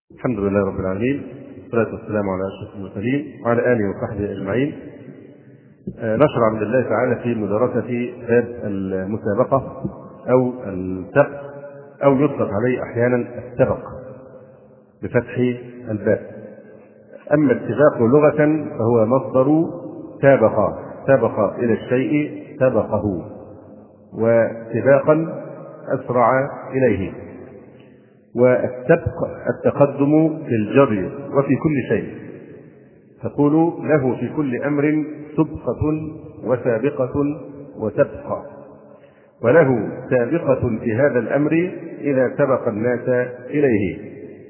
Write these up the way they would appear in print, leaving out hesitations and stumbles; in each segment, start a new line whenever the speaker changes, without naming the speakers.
الحمد لله رب العالمين، والصلاة والسلام على أشرف المرسلين وعلى آله وصحبه أجمعين. نشرع بإذن الله تعالى في مدرسة باب المسابقة أو السبق، أو يطلق عليه أحيانا السبق بفتح الباء. أما السباق لغة فهو مصدر سابق إلى الشيء سبقه، وسباقا أسرع إليه. والسبق التقدم في الجري وفي كل شيء، تقول له في كل أمر سبقة وسابقة وسبقة، وله سابقة في هذا الأمر إذا سبق الناس إليه.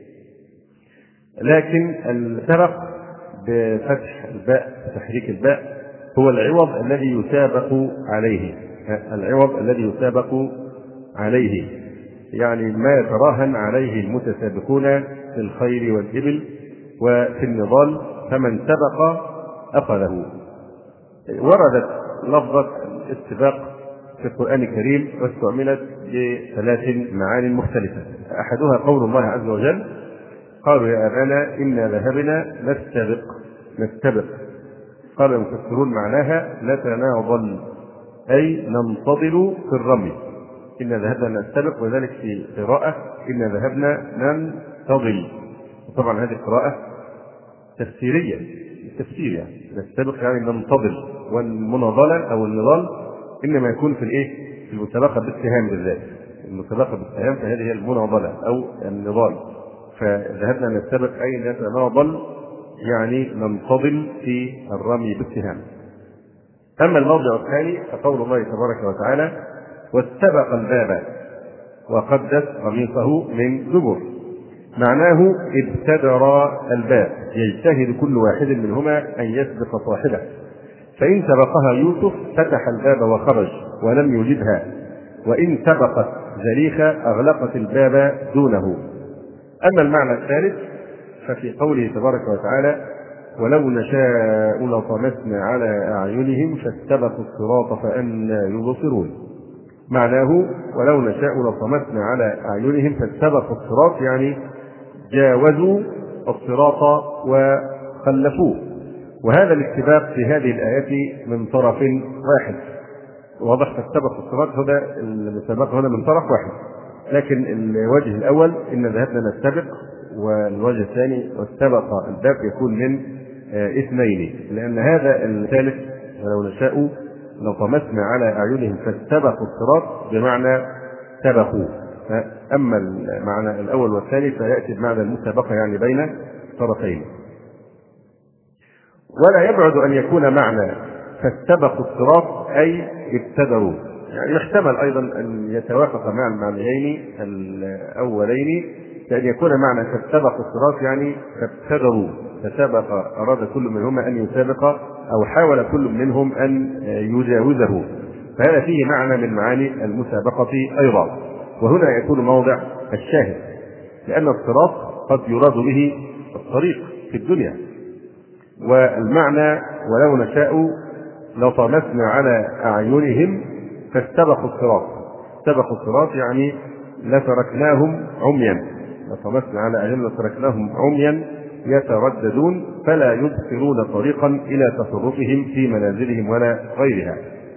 لكن السبق بفتح الباء تحريك الباء هو العوض الذي يسابق عليه، يعني ما يتراهن عليه المتسابقون في الخيل والإبل وفي النضال، فمن سبق أخذه. وردت لفظة السباق في القرآن الكريم واستعملت بثلاث معان مختلفة. أحدها قول الله عز وجل: قالوا يا أبانا إنا ذهبنا نستبق. قال المفسرون معناها نتناضل، أي ننتظر في الرمي. إنا ذهبنا نستبق، وذلك في قراءة إنا ذهبنا ننتظل. طبعا هذه قراءة تفسيرية، التفسير يعني نستبق يعني ننتظل، والمناضلة أو النضال إنما يكون في المسابقة بالسهام بالذات. المسابقة بالسهام فهذه هي المناضلة أو النضال. فذهبنا نستبق أي نتناضل، يعني ننتظل في الرمي بالسهام. أما الموضع الثاني فقول الله تبارك وتعالى: واستبق الباب وقدت قميصه من دبر. معناه ابتدر الباب، يجتهد كل واحد منهما أن يسبق صاحبه، فإن سبقها يوسف فتح الباب وخرج ولم يجدها، وإن سبقت زليخة أغلقت الباب دونه. أما المعنى الثالث ففي قوله تبارك وتعالى: ولو نشاء لطمسنا على أعينهم فاستبقوا الصراط فأنى يبصرون. معناه ولو نشاء لطمسنا على أعينهم فاستبقوا الصراط، يعني جاوزوا الصراط وخلفوه. وهذا الاستباق في هذه الآيات من طرف واحد، واضح. فاستبقوا الصراط هذا المسابقة هنا من طرف واحد، لكن الوجه الأول إن ذهبنا نستبق، والوجه الثاني واستبق الباب يكون من اثنين، لأن هذا الثالث ولو نشاء لطمسنا على أعينهم فاستبقوا الصراط بمعنى سبقوا. أما المعنى الأول والثاني فيأتي بمعنى المسابقة، يعني بين طرفين. ولا يبعد أن يكون معنى فاستبقوا الصراط أي ابتدروا، يعني يحتمل أيضا أن يتوافق مع المعنيين الأولين، لأن يكون معنى فاستبقوا الصراط يعني فابتدروا، فسبق أراد كل منهما أن يسابق أو حاول كل منهم أن يجاوزه، فهذا فيه معنى من معاني المسابقة أيضا. وهنا يكون موضع الشاهد، لأن الصراط قد يراد به الطريق في الدنيا، والمعنى ولو نشاء لطمسنا على أعينهم فاستبقوا الصراط. استبقوا الصراط يعني لتركناهم عميا، لطمسنا على أعينهم لتركناهم عميا يترددون فلا يبصرون طريقا إلى تصرفهم في منازلهم ولا غيرها.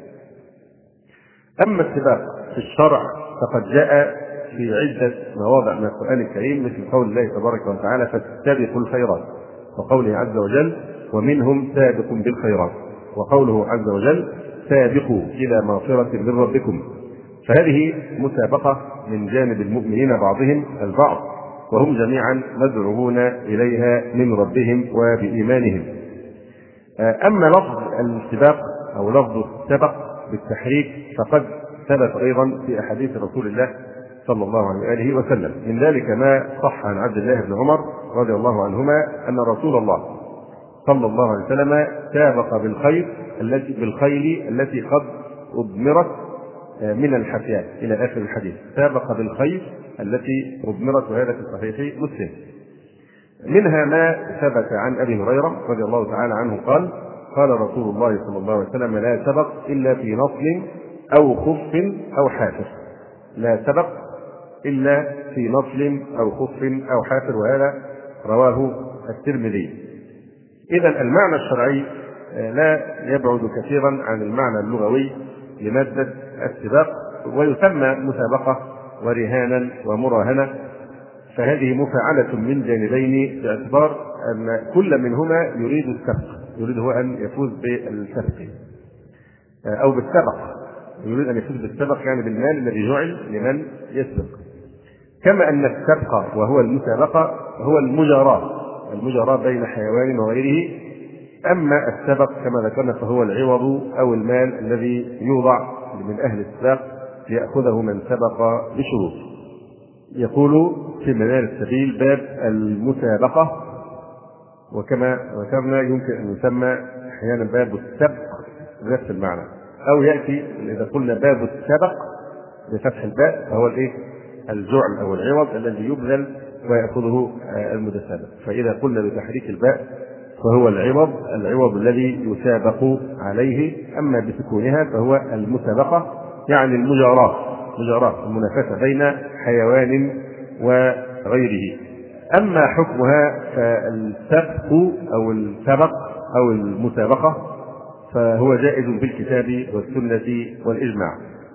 أما السباق في الشرع فقد جاء في عدة مواضع من القرآن الكريم، مثل قول الله تبارك وتعالى: فاستبقوا الخيرات، وقوله عز وجل: ومنهم سابق بالخيرات، وقوله عز وجل: سابقوا إلى مغفرة من ربكم. فهذه مسابقة من جانب المؤمنين بعضهم البعض، وهم جميعا مدعوون إليها من ربهم وبإيمانهم. أما لفظ السباق أو لفظ السبق بالتحريك فقد ثبت أيضا في أحاديث رسول الله صلى الله عليه وآله وسلم. من ذلك ما صح عن عبد الله بن عمر رضي الله عنهما أن رسول الله صلى الله عليه وسلم سابق بالخيل التي قد أضمرت من الحفيات إلى آخر الحديث. سابق بالخيل التي أضمرت، وهذا في صحيح مسلم. منها ما ثبت عن أبي هريرة رضي الله تعالى عنه قال: قال رسول الله صلى الله عليه وسلم: لا سبق إلا في نصل أو خف أو حافر. لا سبق إلا في نصل أو خف أو حافر، وهذا رواه الترمذي. إذا المعنى الشرعي لا يبعد كثيرا عن المعنى اللغوي لمادة السباق، ويسمى مسابقة ورهانا ومراهنة، فهذه مفاعلة من جانبين باعتبار أن كل منهما يريد السبق، يريد هو أن يفوز بالسبق أو بالسبق، يريد أن يفوز بالسبق يعني بالمال الذي جعل لمن يسبق. كما أن السبق وهو المسابقة هو المجاراة بين حيوان وغيره. أما السبق كما ذكرنا فهو العوض أو المال الذي يوضع من أهل السباق ليأخذه من سبق بشروط. يقول في منار السبيل باب المسابقة، وكما ذكرنا يمكن أن يسمى أحيانا باب السبق بنفس المعنى، أو يأتي إذا قلنا باب السبق بفتح الباء فهو الجعل أو العوض الذي يبذل ويأخذه المتسابق. فإذا قلنا بتحريك الباء فهو العوض الذي يسابق عليه. أما بسكونها فهو المسابقة يعني المجاراة المنافسة بين حيوان وغيره. أما حكمها فالسبق أو السبق أو المسابقة فهو جائز بالكتاب والسنة والإجماع،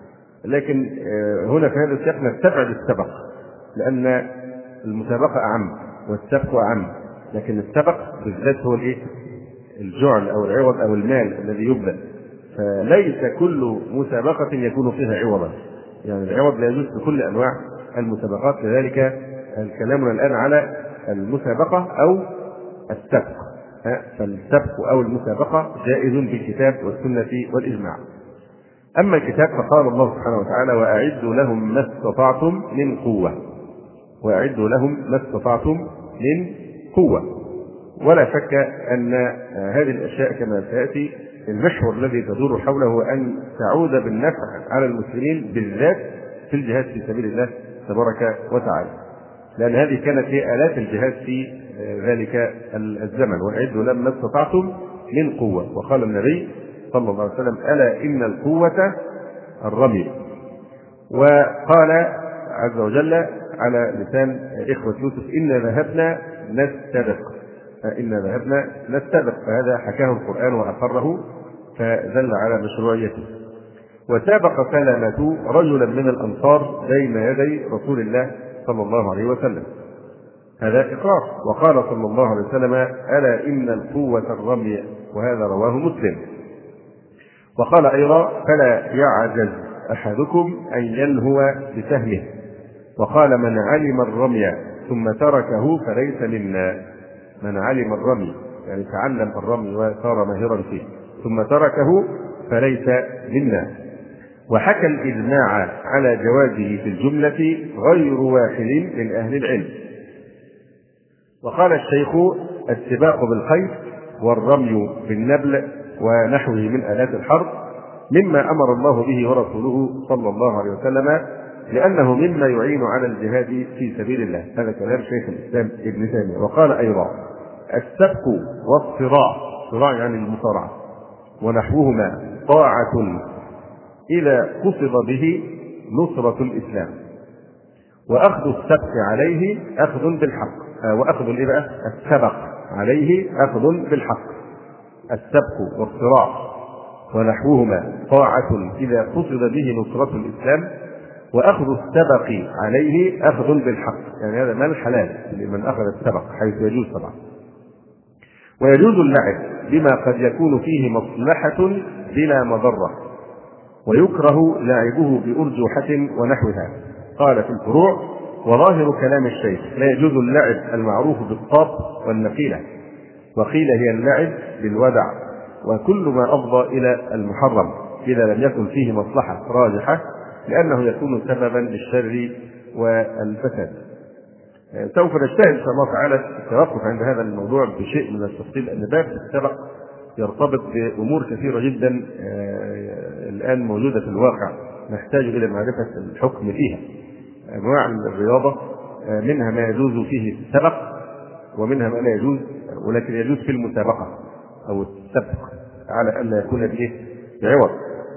لكن هنا في هذا السياق نستبعد السبق لأن المسابقة أعم والسبق أعم، لكن السبق بالذات هو الجعل أو العوض أو المال الذي يبذل، فليس كل مسابقة يكون فيها عوضا، يعني العوض لا يجوز في كل أنواع المسابقات. لذلك كلامنا الآن على المسابقة أو السبق، فالسبق أو المسابقة جائز بالكتاب والسنة والإجماع. أما الكتاب فقال الله سبحانه وتعالى وأعدوا لهم ما استطعتم من قوة، وأعدوا لهم ما استطعتم من قوة. ولا شك أن هذه الأشياء كما سيأتي المحور الذي تدور حوله أن تعود بالنفع على المسلمين بالذات في الجهاد في سبيل الله تبارك وتعالى، لأن هذه كانت هي آلات الجهاد في ذلك الزمن. وأعدوا لهم ما استطعتم من قوة. وقال النبي صلى الله عليه وسلم ألا إن القوة الرمي. وقال عز وجل على لسان إخوة يوسف إنا ذهبنا نستبق، فهذا حكاه القرآن وأقره فدل على مشروعيته. وسابق سلامة رجلا من الأنصار بين يدي رسول الله صلى الله عليه وسلم، هذا إقرار. وقال صلى الله عليه وسلم ألا إن القوة الرمي، وهذا رواه مسلم. وقال أيضا فلا يعجز أحدكم أن يلهو بسهمه. وقال من علم الرمي ثم تركه فليس منا. من علم الرمي يعني تعلم الرمي وصار ماهرا فيه ثم تركه فليس منا. وحكى الإجماع على جوازه في الجملة غير واحد من أهل العلم. وقال الشيخ السباق بالخيل والرمي بالنبل ونحوه من آلات الحرب مما أمر الله به ورسوله صلى الله عليه وسلم، لأنه مما يعين على الجهاد في سبيل الله. هذا كلام شيخ الإسلام ابن تيمية. وقال أيضا السبق والصراع يعني المصارعة ونحوهما طاعة إذا قصد به نصرة الإسلام، وأخذ السبق عليه أخذ بالحق، وأخذ السبق عليه أخذ بالحق. السبق والصراع ونحوهما طاعة إذا قصد به نصرة الإسلام، وأخذ السبق عليه أخذ بالحق، يعني هذا مال حلال لمن أخذ السبق حيث يجوز طبعا. ويجوز اللعب بما قد يكون فيه مصلحة بلا مضرة، ويكره لعبه بأرجوحة ونحوها. قال في الفروع وظاهر كلام الشيخ لا يجوز اللعب المعروف بالطاب والنقيلة، وقيل هي اللعب بالودع، وكل ما أفضى إلى المحرم إذا لم يكن فيه مصلحة راجحة، لأنه يكون سببا للشر والفساد. سوف نجتهد إن شاء الله تعالى التوقف عند هذا الموضوع بشيء من التفصيل، أن باب السبق يرتبط بأمور كثيرة جدا الآن موجودة في الواقع نحتاج إلى معرفة الحكم فيها. أنواع الرياضة منها ما يجوز فيه السبق ومنها ما لا يجوز، ولكن يجوز في المسابقة أو السبق على أن لا يكون بعوض.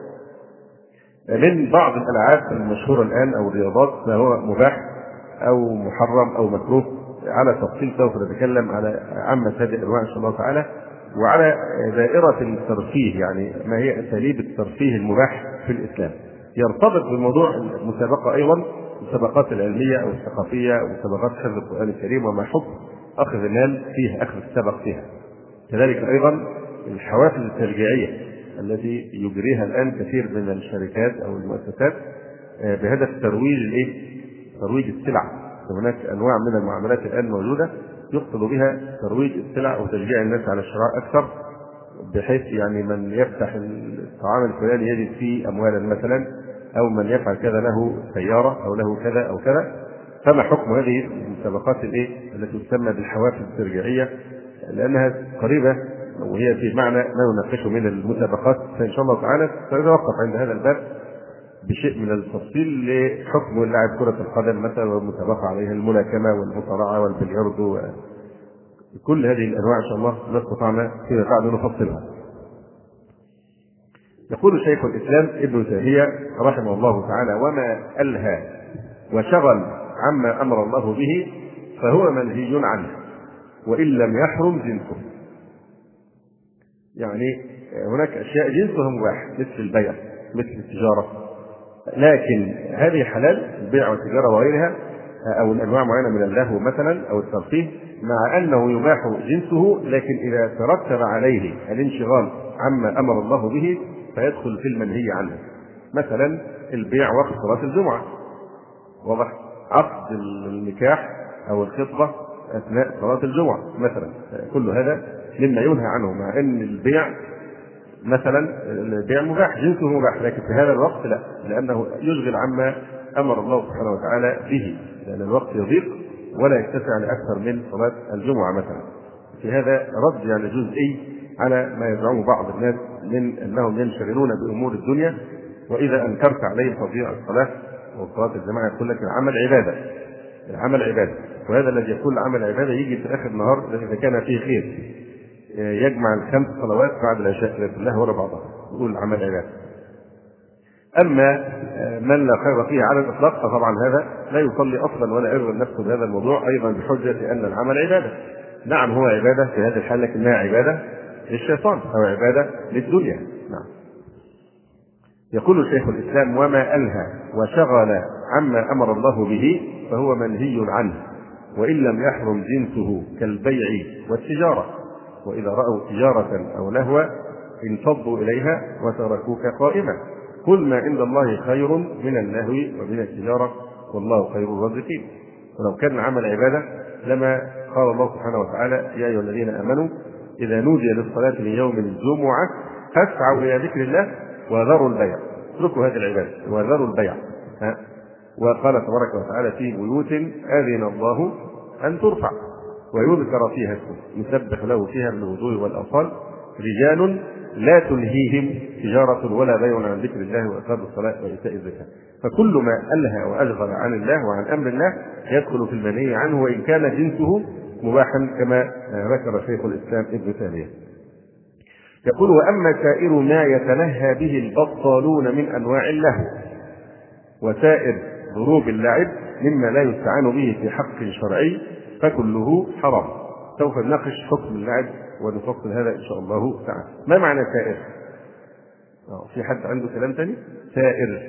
من بعض الألعاب المشهورة الآن أو الرياضات ما هو مباح أو محرم أو مكروه على تفصيل سوف نتكلم على عامة هذه الأنواع إن شاء الله تعالى، وعلى دائرة الترفيه، يعني ما هي أساليب الترفيه المباح في الإسلام. يرتبط بموضوع المسابقة أيضا المسابقات العلمية أو الثقافية أو مسابقات حفظ القرآن الكريم وما حكم أخذ المال فيها، أخذ السبق فيها. كذلك أيضا الحوافز التشجيعية التي يجريها الآن كثير من الشركات أو المؤسسات بهدف ترويج السلع. هناك أنواع من المعاملات الآن موجودة يقصد بها ترويج السلع وتشجيع الناس على الشراء أكثر، بحيث يعني من يفتح الطعام الفلاني يجد فيه أموالا مثلا، أو من يفعل كذا له سيارة أو له كذا أو كذا. فما حكم هذه المسابقات التي تسمى بالحوافز التشجيعية؟ لأنها قريبة وهي في معنى ما نناقشه من المسابقات، فإن شاء الله تعالى سنتوقف عند هذا الباب بشيء من التفصيل لحكم لاعب كرة القدم مثلا والمسابقة عليها، الملاكمة والمصارعة والبلياردو، كل هذه الأنواع إن شاء الله نستطعنا فيما بعد نفصلها. يقول شيخ الإسلام ابن تيمية رحمه الله تعالى: وما ألهى وشغل عما أمر الله به فهو منهي عنه وإن لم يحرم جنسه. يعني هناك أشياء جنسها مباح مثل البيع مثل التجارة، لكن هذه حلال، البيع والتجارة وغيرها، أو الأنواع معينة من اللهو مثلا أو الترفيه، مع أنه يباح جنسه، لكن إذا ترتب عليه الانشغال عما أمر الله به فيدخل في المنهي عنه. مثلا البيع وقت صلاة الجمعة، واضح، عقد النكاح أو الخطبة أثناء صلاة الجمعة مثلا، كل هذا مما ينهى عنه، مع أن البيع مثلا البيع مباح، جنسه مباح، لكن في هذا الوقت لا، لأنه يشغل عما أمر الله سبحانه وتعالى به، لأن الوقت يضيق ولا يتسع لأكثر من صلاة الجمعة مثلا. في هذا رد يعني جزئي على ما يزعمه بعض الناس من أنهم ينشغلون بأمور الدنيا، وإذا أنكرت عليهم تضييع الصلاة وصلاة الجماعة يقول لك العمل عبادة، العمل عبادة، وهذا الذي يقول العمل عبادة يجي في آخر النهار إذا كان فيه خير يجمع الخمس صلوات بعد العشاء كلها ورا بعضها يقول العمل عبادة. أما من لا خير فيه على الإطلاق فطبعا هذا لا يصلي أصلا ولا يرغب نفسه بهذا الموضوع أيضا بحجة أن العمل عبادة. نعم هو عبادة في هذه الحالة، لكنها عبادة للشيطان أو عبادة للدنيا. نعم. يقول شيخ الإسلام: وما ألهى وشغل عما أمر الله به فهو منهي عنه وإن لم يحرم جنسه كالبيع والتجارة، وإذا رأوا تجارة أو لهوا انفضوا إليها وتركوك قائما، قل ما عند الله خير من اللهو ومن التجارة والله خير الرازقين. ولو كان العمل عبادة لما قال الله سبحانه وتعالى: يا أيها الذين آمنوا إذا نودي للصلاة من يوم الجمعة فاسعوا إلى ذكر الله وذروا البيع، اتركوا هذه العبادة وذروا البيع. وقال تبارك وتعالى: في بيوت أذن الله أن ترفع ويذكر فيها اسمه يسبح له فيها بالغدو والآصال رجال لا تلهيهم تجارة ولا بيع عن ذكر الله وإقام الصلاة وإيتاء الزكاة. فكل ما ألهى وأشغل عن الله وعن أمر الله يدخل في المنهي عنه وإن كان جنسه مباحا كما ذكر شيخ الإسلام ابن تيمية. يقول: وأما سائر ما يتلهى به البطالون من أنواع اللهو وسائر ضروب اللعب مما لا يستعان به في حق شرعي فكله حرام. سوف نناقش حكم اللعب ونفصل هذا إن شاء الله تعالى. ما معنى سائر؟ في حد عنده كلام تاني؟ سائر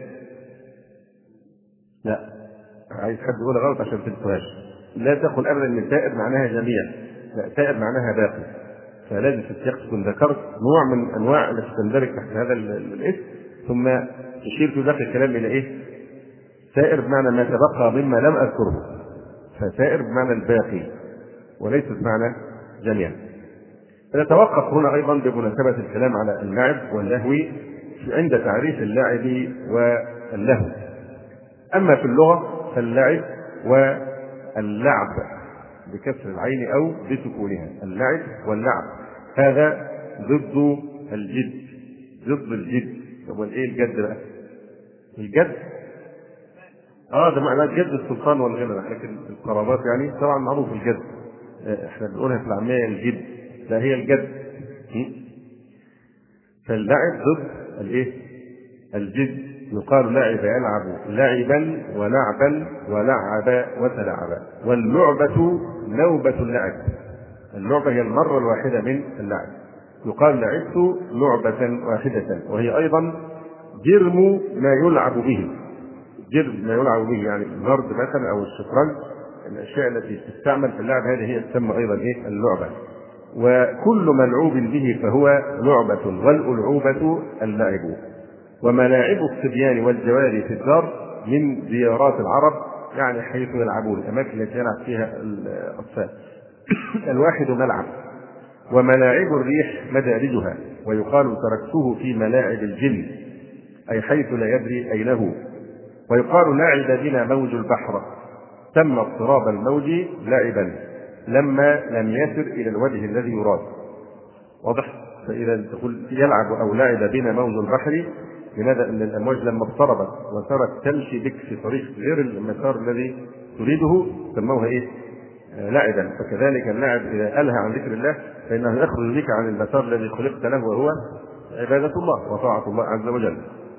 لا، عايز حد يقول غلط عشان تنتهاش. لا تقل أبدا أن سائر معناها جميع، لا، سائر معناها باقي، فلازم في السياق تكون ذكرت نوع من أنواع التي تندرج تحت هذا الاسم ثم تشير في باقي الكلام إلى إيه؟ سائر بمعنى ما تبقى مما لم أذكره، فسائر بمعنى الباقي وليس بمعنى جميع. نتوقف هنا أيضا بمناسبة الكلام على اللعب واللهو عند تعريف اللعب واللهو. أما في اللغة فاللعب واللعب بكسر العين أو بسكونها، اللعب واللعب هذا ضد الجد، ضد الجد. طب ايه الجد بقى؟ الجد ده معناه الجد السلطان والغنى، لكن القرابات يعني طبعا معروف الجد، احنا بنقولها في العامية الجد، لا هي الجد. فاللعب ضد الايه؟ الجد يقال لعب يلعب لعبا ولعبا ولعب وتلعب. واللعبة نوبة اللعب، اللعبة هي المرة الواحدة من اللعب. يقال لعبت لعبة واحدة، وهي أيضا جرم ما يلعب به. جرم ما يلعب به يعني النرد مثلا أو الشطرنج، الأشياء التي تستعمل في اللعب هذه هي تسمى أيضا اللعبة. وكل ملعوب به فهو لعبة، والألعوبة اللعب. وملاعب الصبيان والجواري في الدار من ديارات العرب، يعني حيث يلعبون، الأماكن التي يلعب فيها الأطفال. الواحد ملعب. وملاعب الريح مدارجها، ويقال تركته في ملاعب الجن، أي حيث لا يدري أينه. ويقال لعب بنا موج البحر، تم اضطراب الموج لعبا لما لم يسر إلى الوجه الذي يراد. واضح؟ فإذا تقول يلعب أو لعب بنا موج البحر، لماذا؟ أن الأمواج لما اضطربت وصارت تمشي بك في طريق غير المسار الذي تريده سموها لعبا. فكذلك اللعب إذا ألهى عن ذكر الله فإنه يخرج بك عن المسار الذي خلقت له، وهو عبادة الله وطاعة الله عز وجل.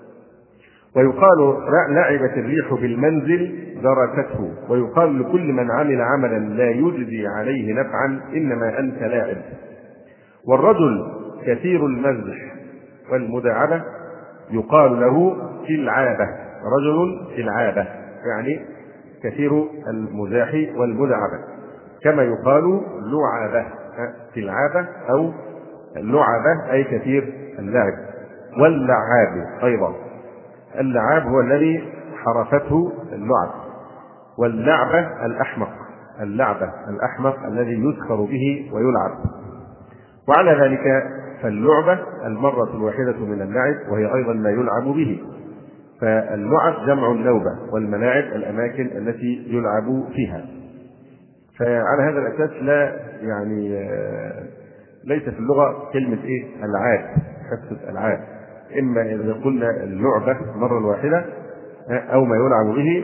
ويقال لعبت الريح بالمنزل دركته. ويقال لكل من عمل عملا لا يجزي عليه نفعا إنما أنت لاعب. والرجل كثير المزح والمداعبة يقال له تلعابة. رجل تلعابة يعني كثير المزاح والمداعبة، كما يقال لعابة تلعابة أو لعبة أي كثير اللعب. واللعاب أيضا، اللعاب هو الذي حرفته اللعب، واللعبة الأحمق، اللعبة الأحمق الذي يسخر به ويلعب. وعلى ذلك فاللعبة المرة الواحدة من اللعب، وهي أيضا ما يلعب به. فاللعب جمع النوبة، والملاعب الأماكن التي يلعب فيها. فعلى هذا الأساس لا يعني ليس في اللغة كلمة ألعاب، كسرة ألعاب، إما إذا قلنا اللعبة مرة الواحدة أو ما يلعب به،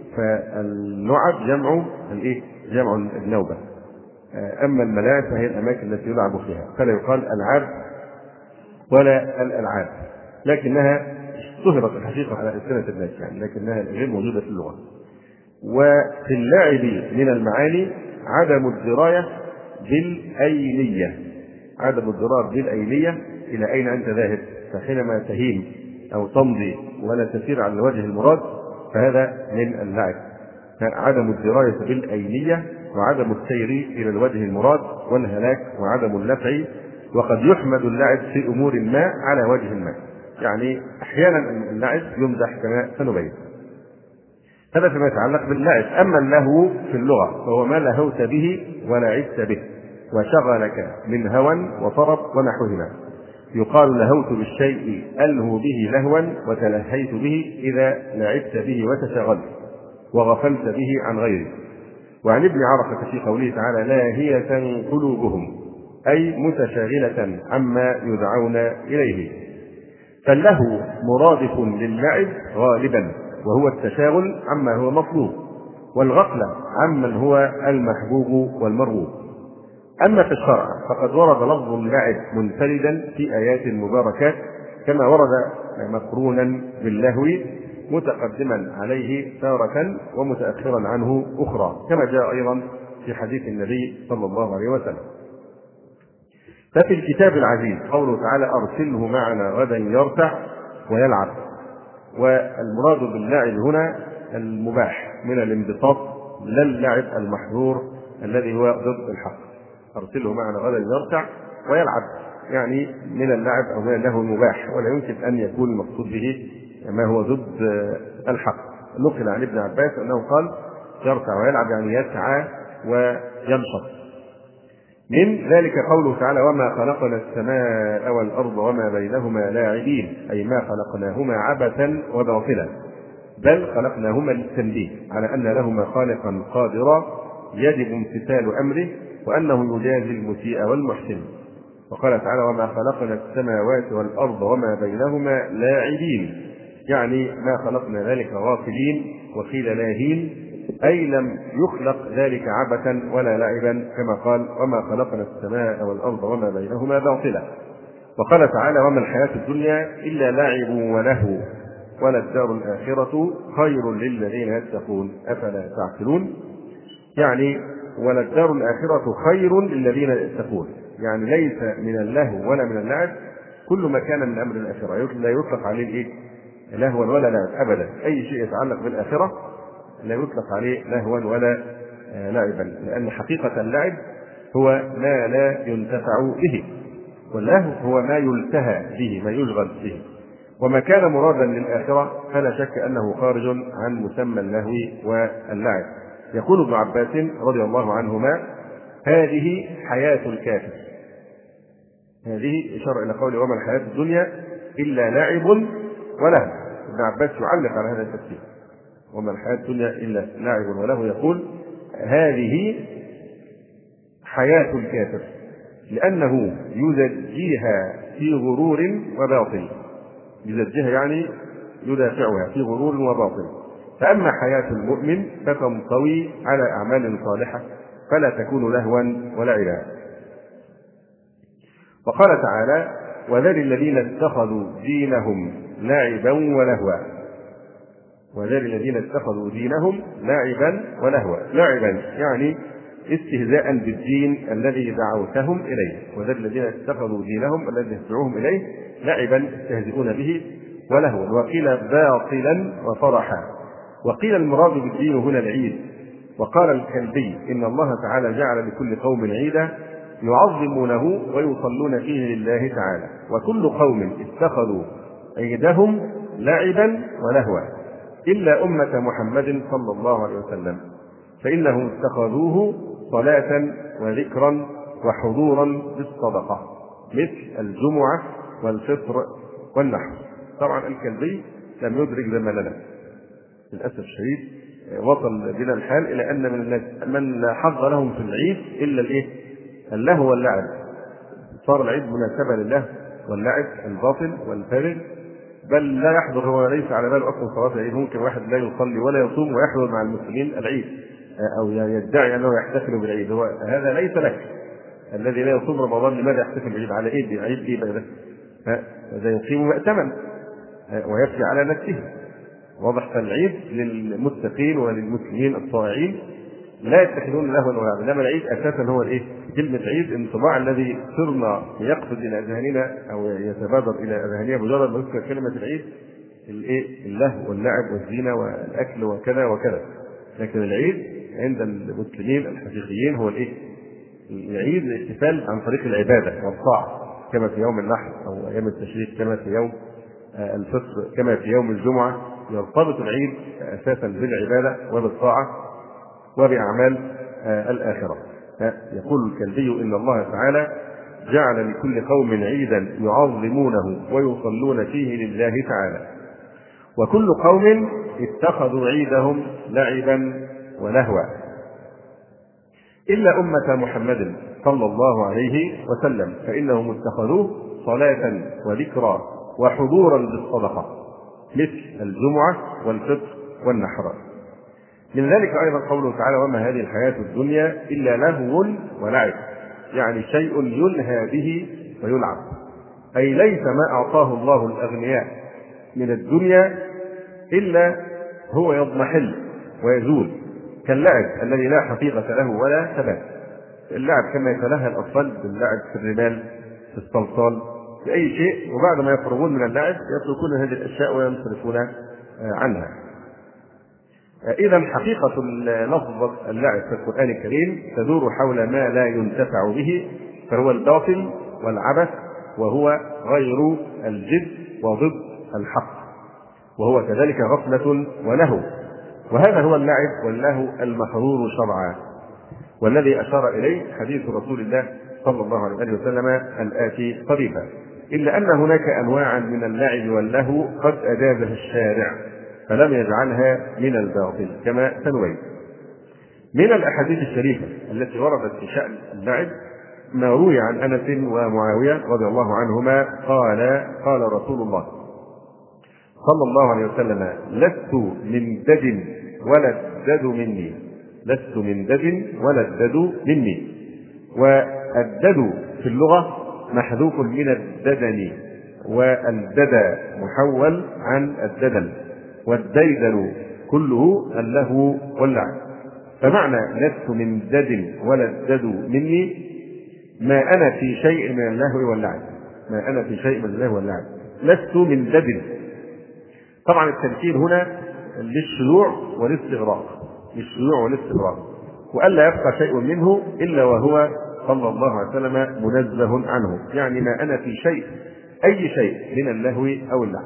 فاللعب جمع النوبة. أما الملاعب فهي الأماكن التي يلعب فيها، فلا يقال ألعاب ولا الألعاب، لكنها اشتهرت الحقيقة على ألسنة الناس يعني، لكنها غير موجودة في اللغة. وفي اللعب من المعاني عدم الدراية بالأينية، عدم الدراية بالأينية إلى أين أنت ذاهب. فحينما تهيم أو تمضي ولا تسير على الوجه المراد فهذا من اللعب. عدم الدراية بالأينية وعدم السير إلى الوجه المراد والهلاك وعدم النفع. وقد يحمد اللعب في أمور ما على وجه ما، يعني أحيانا اللعب يمدح كما سنبين. هذا فيما يتعلق باللعب. أما اللهو في اللغة فهو ما لهوت به ولعبت به وشغلك من هوى وطرب ونحوهما. يقال لهوت بالشيء ألهو به لهوا وتلهيت به إذا لعبت به وتشغلت وغفلت به عن غيره. وعن ابن عرفة في قوله تعالى لاهية قلوبهم أي متشاغلة عما يدعون إليه. فاللهو مرادف للعب غالبا، وهو التشاغل عما هو مطلوب، والغفلة عمن هو المحبوب والمرغوب. أما في الشرع فقد ورد لفظ اللعب منفردا في آيات مباركات، كما ورد مقرونا باللهو متقدما عليه تارة ومتأخرا عنه أخرى، كما جاء أيضا في حديث النبي صلى الله عليه وسلم. ففي الكتاب العزيز قوله تعالى أرسله معنا غدا يرتع ويلعب. والمراد باللعب هنا المباح من الانبساط، لا اللعب المحظور الذي هو ضد الحق. أرسله معنا غدا يرتع ويلعب يعني من اللعب أو من اللهو المباح، ولا يمكن أن يكون المقصود به ما هو ضد الحق. نقل عن ابن عباس أنه قال يرتع ويلعب يعني يسعى وينشط. من ذلك قوله تعالى وما خلقنا السماء والأرض وما بينهما لاعبين، أي ما خلقناهما عبثا وباطلا، بل خلقناهما للتنبيه على أن لهما خالقا قادرا يجب امتثال أمره وأنه يجازي المسيء والمحسن. وقال تعالى وما خلقنا السماوات والأرض وما بينهما لاعبين، يعني ما خلقنا ذلك غافلين، وقيل لاهين أي لم يخلق ذلك عبثا ولا لعبا، كما قال وما خلقنا السماء والأرض وما بينهما باطلا. وقال تعالى وما الحياة الدنيا إلا لعب ولهو وللدار الآخرة خير للذين يتقون أفلا تعقلون. يعني وللدار الآخرة خير للذين يتقون، يعني ليس من اللهو ولا من اللعب كل ما كان من أمر الآخرة، لا يطلق عليه الإيه؟ لهوا ولا لعب أبدا. أي شيء يتعلق بالآخرة لا يطلق عليه لهوا ولا لعبا، لأن حقيقة اللعب هو ما لا ينتفع به، واللهو هو ما يلتهى به، ما يشغل به. وما كان مرادا للآخرة فلا شك أنه خارج عن مسمى اللهو واللعب. يقول ابن عباس رضي الله عنهما: هذه حياة الكافر. هذه إشارة إلى قوله: وما الحياة الدنيا إلا لعب ولهو. ابن عباس يعلق على هذا التفسير: وما الحياة الدنيا إلا لعب ولهو، يقول: هذه حياة الكافر، لأنه يزجيها في غرور وباطل. يزجيها يعني يدافعها في غرور وباطل. فأما حياة المؤمن فتنطوي على أعمال صالحة فلا تكون لهوا ولعبا. وقال تعالى: وذل الذين اتخذوا دينهم لعبا ولهوا. وذل الذين اتخذوا دينهم لعبا ولهوا. لعبا يعني استهزاء بالدين الذي دعوتهم إليه. وذل الذين اتخذوا دينهم الذي يدعوهم إليه لعبا يستهزئون به ولهوا. وقيل باطلا وفرحا. وقيل المراد بالدين هنا العيد. وقال الكلبي: إن الله تعالى جعل لكل قوم عيدا يعظمونه ويصلون فيه لله تعالى، وكل قوم اتخذوا عيدهم لعبا ولهوا إلا أمة محمد صلى الله عليه وسلم، فإنهم اتخذوه صلاة وذكرا وحضورا بالصدقة مثل الجمعة والفطر والنحر. طبعا الكلبي لم يدرك زماننا للأسف الشديد، وصل بنا الحال إلى أن من الناس من لا حظ لهم في العيد إلا اللهو واللعب. صار العيد مناسبة لله واللعب الباطل والفارغ، بل لا يحضر، هو ليس على باله أصلا صلاة العيد. ممكن واحد لا يصلي ولا يصوم ويحضر مع المسلمين العيد، أو يدعي أنه يحتفل بالعيد. هو هذا ليس لك. الذي لا يصوم رمضان لماذا يحتفل بالعيد؟ على إيه؟ عيد إيه بقى ده؟ هذا يقيم مأتما ويبكي على نفسه. واضح؟ فالعيد للمتقين وللمسلمين الطائعين لا يتخذون لهوا ولعبا. انما العيد اساسا هو كلمه عيد انطباع الذي صرنا يقفز الى اذهاننا او يتبادر الى اذهاننا مجرد ما نذكر كلمه العيد، اللهو واللعب والزينه والاكل وكذا وكذا. لكن العيد عند المسلمين الحقيقيين هو العيد الاحتفال عن طريق العباده والطاعه، كما في يوم النحر او ايام التشريق، كما في يوم الفطر، كما في يوم الجمعه. يرتبط العيد اساسا بالعباده وبالطاعه وبأعمال الآخرة. يقول الكلبي: إن الله تعالى جعل لكل قوم عيدا يعظمونه ويصلون فيه لله تعالى، وكل قوم اتخذوا عيدهم لعبا ولهوا إلا أمة محمد صلى الله عليه وسلم، فإنهم اتخذوه صلاة وذكرى وحضورا بالصدقة مثل الجمعة والفطر والنحر. من ذلك أيضا قوله تعالى: وما هذه الحياة الدنيا إلا لهو ولعب، يعني شيء يلهى به ويلعب، أي ليس ما أعطاه الله الأغنياء من الدنيا إلا هو يضمحل ويزول، كاللعب الذي لا حقيقة له ولا ثبات. اللعب كما يتلهى الأطفال باللعب في الرمال في الصلصال في أي شيء، وبعد ما يفرغون من اللعب يتركون هذه الأشياء وينصرفون عنها. إذا حقيقة لفظ اللعب في القرآن الكريم تدور حول ما لا ينتفع به، فهو الباطل والعبث، وهو غير الجد وضد الحق، وهو كذلك غفلة ولهو. وهذا هو اللعب واللهو المحظور شرعا، والذي أشار إليه حديث رسول الله صلى الله عليه وسلم الآتي قريبا: إلا أن هناك أنواعا من اللعب واللهو قد أجازها الشارع فلم يجعلها من الباطل كما سنبين. من الأحاديث الشريفة التي وردت في شأن اللعب ما روي عن أنس ومعاوية رضي الله عنهما قال رسول الله صلى الله عليه وسلم: لست من دد ولا الدد مني. لست من دد ولا الدد مني. والدد في اللغة محذوف من الددن، والددى محول عن الددل، والديدل كله اللهو واللعب. فمعنى لست من دد ولا الدد مني، ما أنا في شيء من اللهو واللعب، ما أنا في شيء من اللهو واللعب، لست من دد. طبعا التمثيل هنا للشيوع والاستغراق، للشيوع والاستغراق، وألا يبقى شيء منه إلا وهو صلى الله عليه وسلم منزه عنه، يعني ما أنا في شيء، أي شيء من اللهو أو اللعب.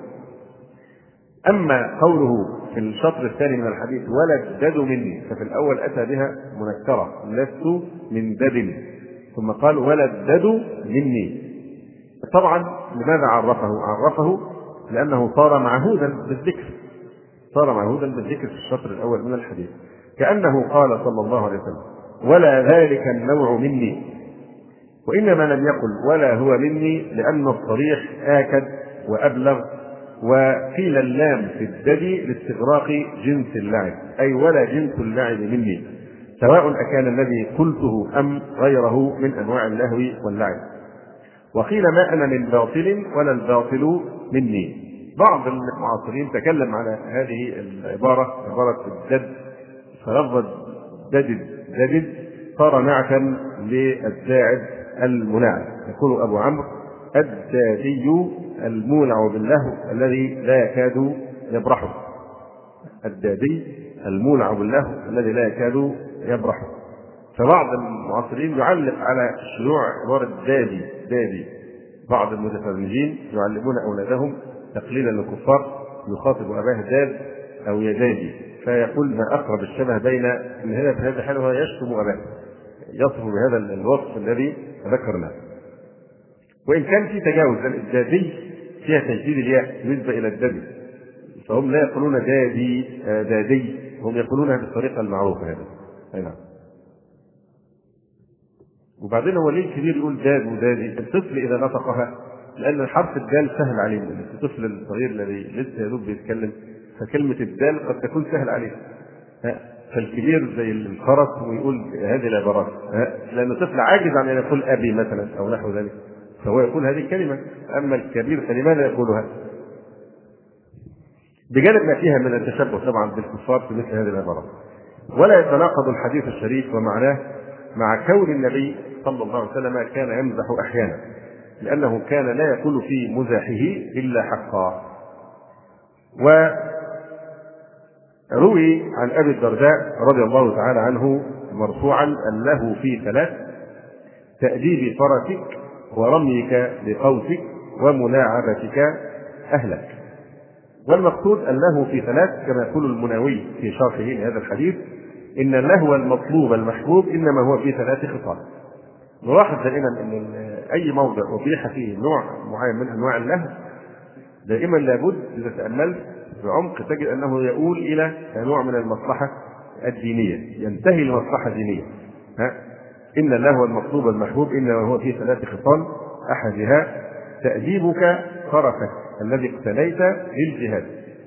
أما قوله في الشطر الثاني من الحديث ولا الدد مني، ففي الأول أتى بها منكرة لست من دد، ثم قال ولا الدد مني. طبعا لماذا عرفه؟ لأنه صار معهودا بالذكر، صار معهودا بالذكر في الشطر الأول من الحديث، كأنه قال صلى الله عليه وسلم ولا ذلك النوع مني، وإنما لم يقل ولا هو مني لأن الصريح آكد وأبلغ. وقيل اللام في الدد لاستغراق جنس اللعب، أي ولا جنس اللعب مني، سواء أكان الذي قلته أم غيره من أنواع اللهو واللعب. وقيل ما أنا من باطل ولا الباطل مني. بعض المعاصرين تكلم على هذه العبارة، عبارة الدد، فلفظ ددد صار نعتا للداعب الملاعب. يقول أبو عمرو الدادي المولع باللهو الذي لا يكاد يبرحه، الدادي المولع باللهو الذي لا يكاد يبرحه. فبعض المعاصرين يعلق على الشيوع عبارة دادي. بعض المتفرجين يعلمون أولادهم تقليلا للكفار، يخاطب أباه داد أو يا دادي، فيقول ما أقرب الشبه بين أن هذا في هذا الحال هو يشتم أباه، يصف بهذا الوصف الذي ذكرناه. وإن كان في تجاوز، لأن الدادي فيها تجديد الياء بالنسبة إلى الدادي، فهم لا يقولون دادي، هم يقولونها بالطريقة المعروفة هذا. نعم. وبعدين هو ليه الكبير يقول داد ودادي؟ الطفل إذا نطقها، لأن حرف الدال سهل عليه، الطفل الصغير الذي لسه يدوب بيتكلم، فكلمة الدال قد تكون سهل عليه، فالكبير زي الفرس ويقول هذه العبارات، لأن الطفل عاجز عن أن يقول أبي مثلا أو نحو ذلك، فهو يقول هذه الكلمة. أما الكبير فلماذا يقولها؟ بجانب ما فيها من التشبه طبعا بالكفار في مثل هذه العبارات. ولا يتناقض الحديث الشريف ومعناه مع كون النبي صلى الله عليه وسلم كان يمزح أحيانا، لأنه كان لا يقول في مزاحه إلا حقا. وروي عن أبي الدرداء رضي الله تعالى عنه مرفوعا أن له في ثلاث: تأديب فرسك، ورميك بقوسك، وملاعبتك أهلك. والمقصود أنه في ثلاث، كما يقول المناوي في شرحه لهذا الحديث: إن اللهو المطلوب المحبوب إنما هو في ثلاث خصال. نلاحظ دائما أن أي موضع أبيح فيه نوع معين من أنواع اللهو دائما لابد إذا تأملت بعمق تجد أنه يؤول إلى نوع من المصلحة الدينية، ينتهي لمصلحة دينية. إن اللهو المطلوب المحبوب إنما هو في ثلاث خصال: أحدها تأديبك فرسك الذي اقتنيت للجهاد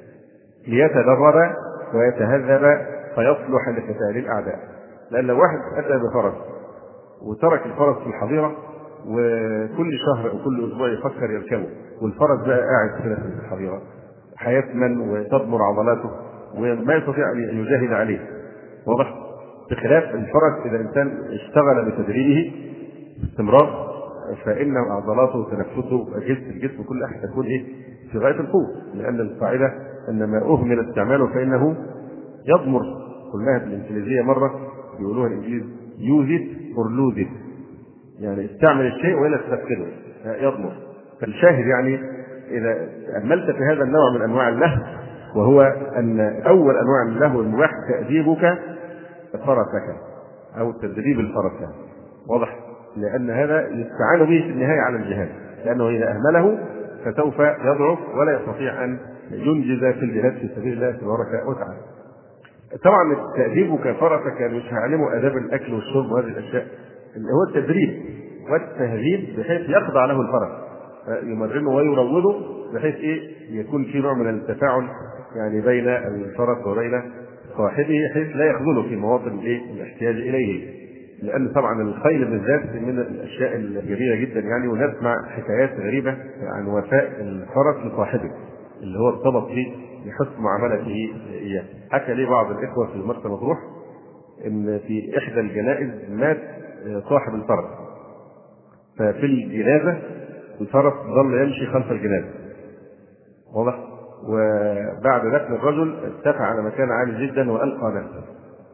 ليتدرب ويتهذب فيصلح لقتال الأعداء. لأن لو واحد أتى بفرس وترك الفرس في الحظيرة وكل شهر أو كل أسبوع يفكر يركبه، والفرس بقى قاعد كده في الحظيرة هيثمن وتضمر عضلاته وما يستطيع أن يجاهد عليه، واضح؟ بخلاف الفرس إذا الإنسان اشتغل بتدريبه باستمرار فإن عضلاته وتنفسه وأجهزة الجسم كل أحد تكون في غاية القوة، لأن القاعدة أن ما أهمل استعماله فإنه يضمر. قلناها بالإنجليزية مرة، بيقولوها الإنجليز use it or lose it، يعني استعمل الشيء ولا تستفقده، يضمر. فالشاهد يعني إذا تأملت في هذا النوع من أنواع اللهو، وهو أن أول أنواع اللهو المباح تأديبك فرسك أو تدريب الفرس، واضح؟ لأن هذا يستعان به في النهاية على الجهاد، لأنه إذا أهمله فسوف يضعف ولا يستطيع أن ينجز في الجهاد في سبيل الله تبارك وتعالى. طبعا تأديبك فرسك مش هيعلمه آداب الأكل والشرب وهذه الأشياء، اللي هو التدريب والتهذيب بحيث يخضع له الفرس، يمرنه ويروضه بحيث يكون في نوع من التفاعل يعني بين الفرس وبين صاحبه، حيث لا يخذله في مواطن الاحتياج إليه. لأن طبعا الخيل بالذات من الأشياء الجميلة جدا يعني، ونسمع حكايات غريبة عن وفاء الفرس لصاحبه اللي هو ارتبط به بحسن معاملته إياه. حكى لي بعض الإخوة في مرسى مطروح إن في إحدى الجنائز مات صاحب الفرس، ففي الجنازة الفرس ظل يمشي خلف الجنازة، واضح؟ وبعد دفن الرجل ارتفع على مكان عالي جدا وألقى نفسه.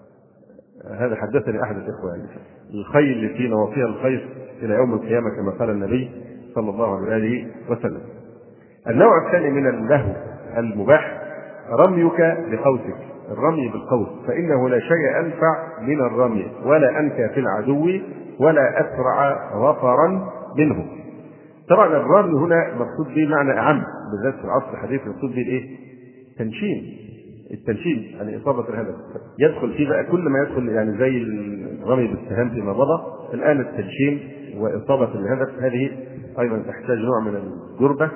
هذا حدثني أحد الإخوة يعني. الخيل في نواصيها الخير إلى يوم القيامة كما قال النبي صلى الله عليه وسلم. النوع الثاني من اللهو المباح رميك بقوسك، الرمي بالقوس، فإنه لا شيء أنفع من الرمي ولا أنكى في العدو ولا أسرع ظفرا منه. طبعا الرمي هنا مقصود به معنى أعم، بالذات في العصر الحديث مقصود به الإيه؟ تنشين، التنشين يعني إصابة الهدف، يدخل فيه بقى كل ما يدخل يعني زي الرمي بالسهام فيما مضى، الآن التنشين وإصابة الهدف هذه أيضا تحتاج نوع من الجربة،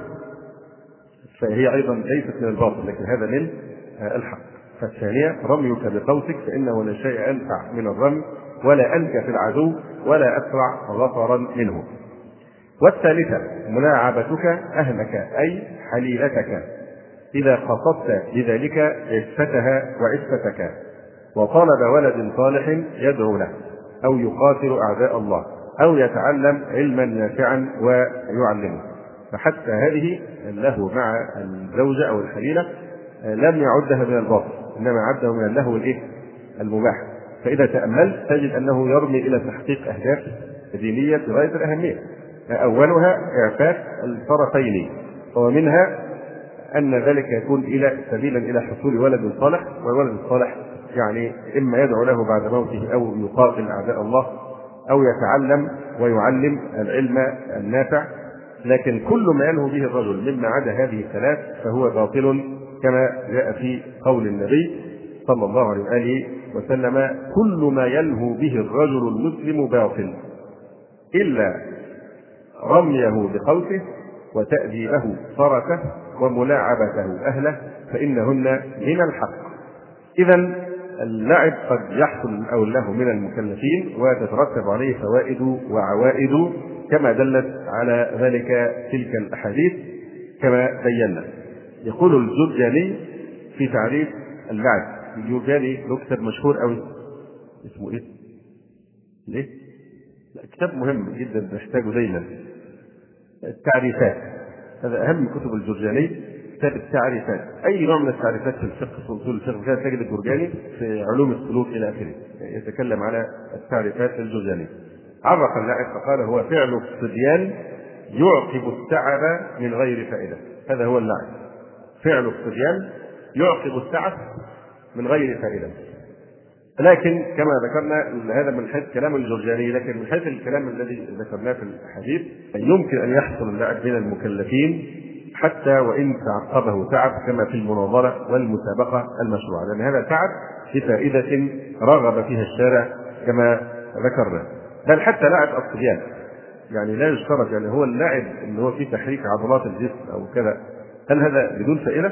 فهي أيضا ليست من الباطل لكن هذا من الحق. فالثانية رميك بقوسك فإنه لا شيء أنفع من الرمي ولا أنكى في العدو ولا أسرع ظفرا منه. والثالثة ملاعبتك أهلك أي حليلتك إذا قصدت بذلك عفتها وعفتك، وطلب ولد صالح يدعو له أو يقاتل أعداء الله أو يتعلم علما نافعا ويعلمه. فحتى هذه اللهو مع الزوجة أو الحليلة لم يعدها من الباطل، إنما عده من اللهو المباح. فإذا تأملت تجد أنه يرمي إلى تحقيق أهداف دينية بغاية الأهمية، أولها إعفاف الطرفين، ومنها أن ذلك يكون سبيلا إلى حصول ولد صالح، والولد الصالح يعني إما يدعو له بعد موته أو يقاتل أعداء الله أو يتعلم ويعلم العلم النافع. لكن كل ما ينهو به الرجل مما عدا هذه الثلاث فهو باطل، كما جاء في قول النبي صلى الله عليه وآله وسلم: كل ما ينهو به الرجل المسلم باطل إلا رميه بقوسه وتأديبه فرسه وملاعبته أهله فإنهن من الحق. إذن اللعب قد يحصل أو له من المكلفين وتترتب عليه فوائد وعوائد كما دلت على ذلك تلك الأحاديث كما بينا. يقول الجرجاني في تعريف اللعب، الجرجاني له كتاب مشهور قوي اسمه ايه؟ ليه؟ لا كتاب مهم جدا نحتاجه دايما، التعريفات. هذا أهم كتب الجرجاني، كتاب التعريفات. أي نوع من التعريفات في الفقه في أصول الفقه تجد الجرجاني في علوم السلوك إلى آخره يتكلم على التعريفات الجرجاني. عرف اللعب فقال: هو فعل الصبيان يعقب التعب من غير فائدة. هذا هو اللعب، فعل الصبيان يعقب التعب من غير فائدة. لكن كما ذكرنا هذا من حيث كلام الجرجاني، لكن من حيث الكلام الذي ذكرناه في الحديث يمكن أن يحصل اللعب بين المكلفين حتى وإن تعقبه تعب، كما في المناظرة والمسابقة المشروعة، لأن هذا تعب بفائدة رغب فيها الشارع كما ذكرنا. بل حتى لعب الصبيان يعني لا يشترط، يعني هو اللعب اللي هو فيه تحريك عضلات الجسم أو كذا، هل هذا بدون فائدة؟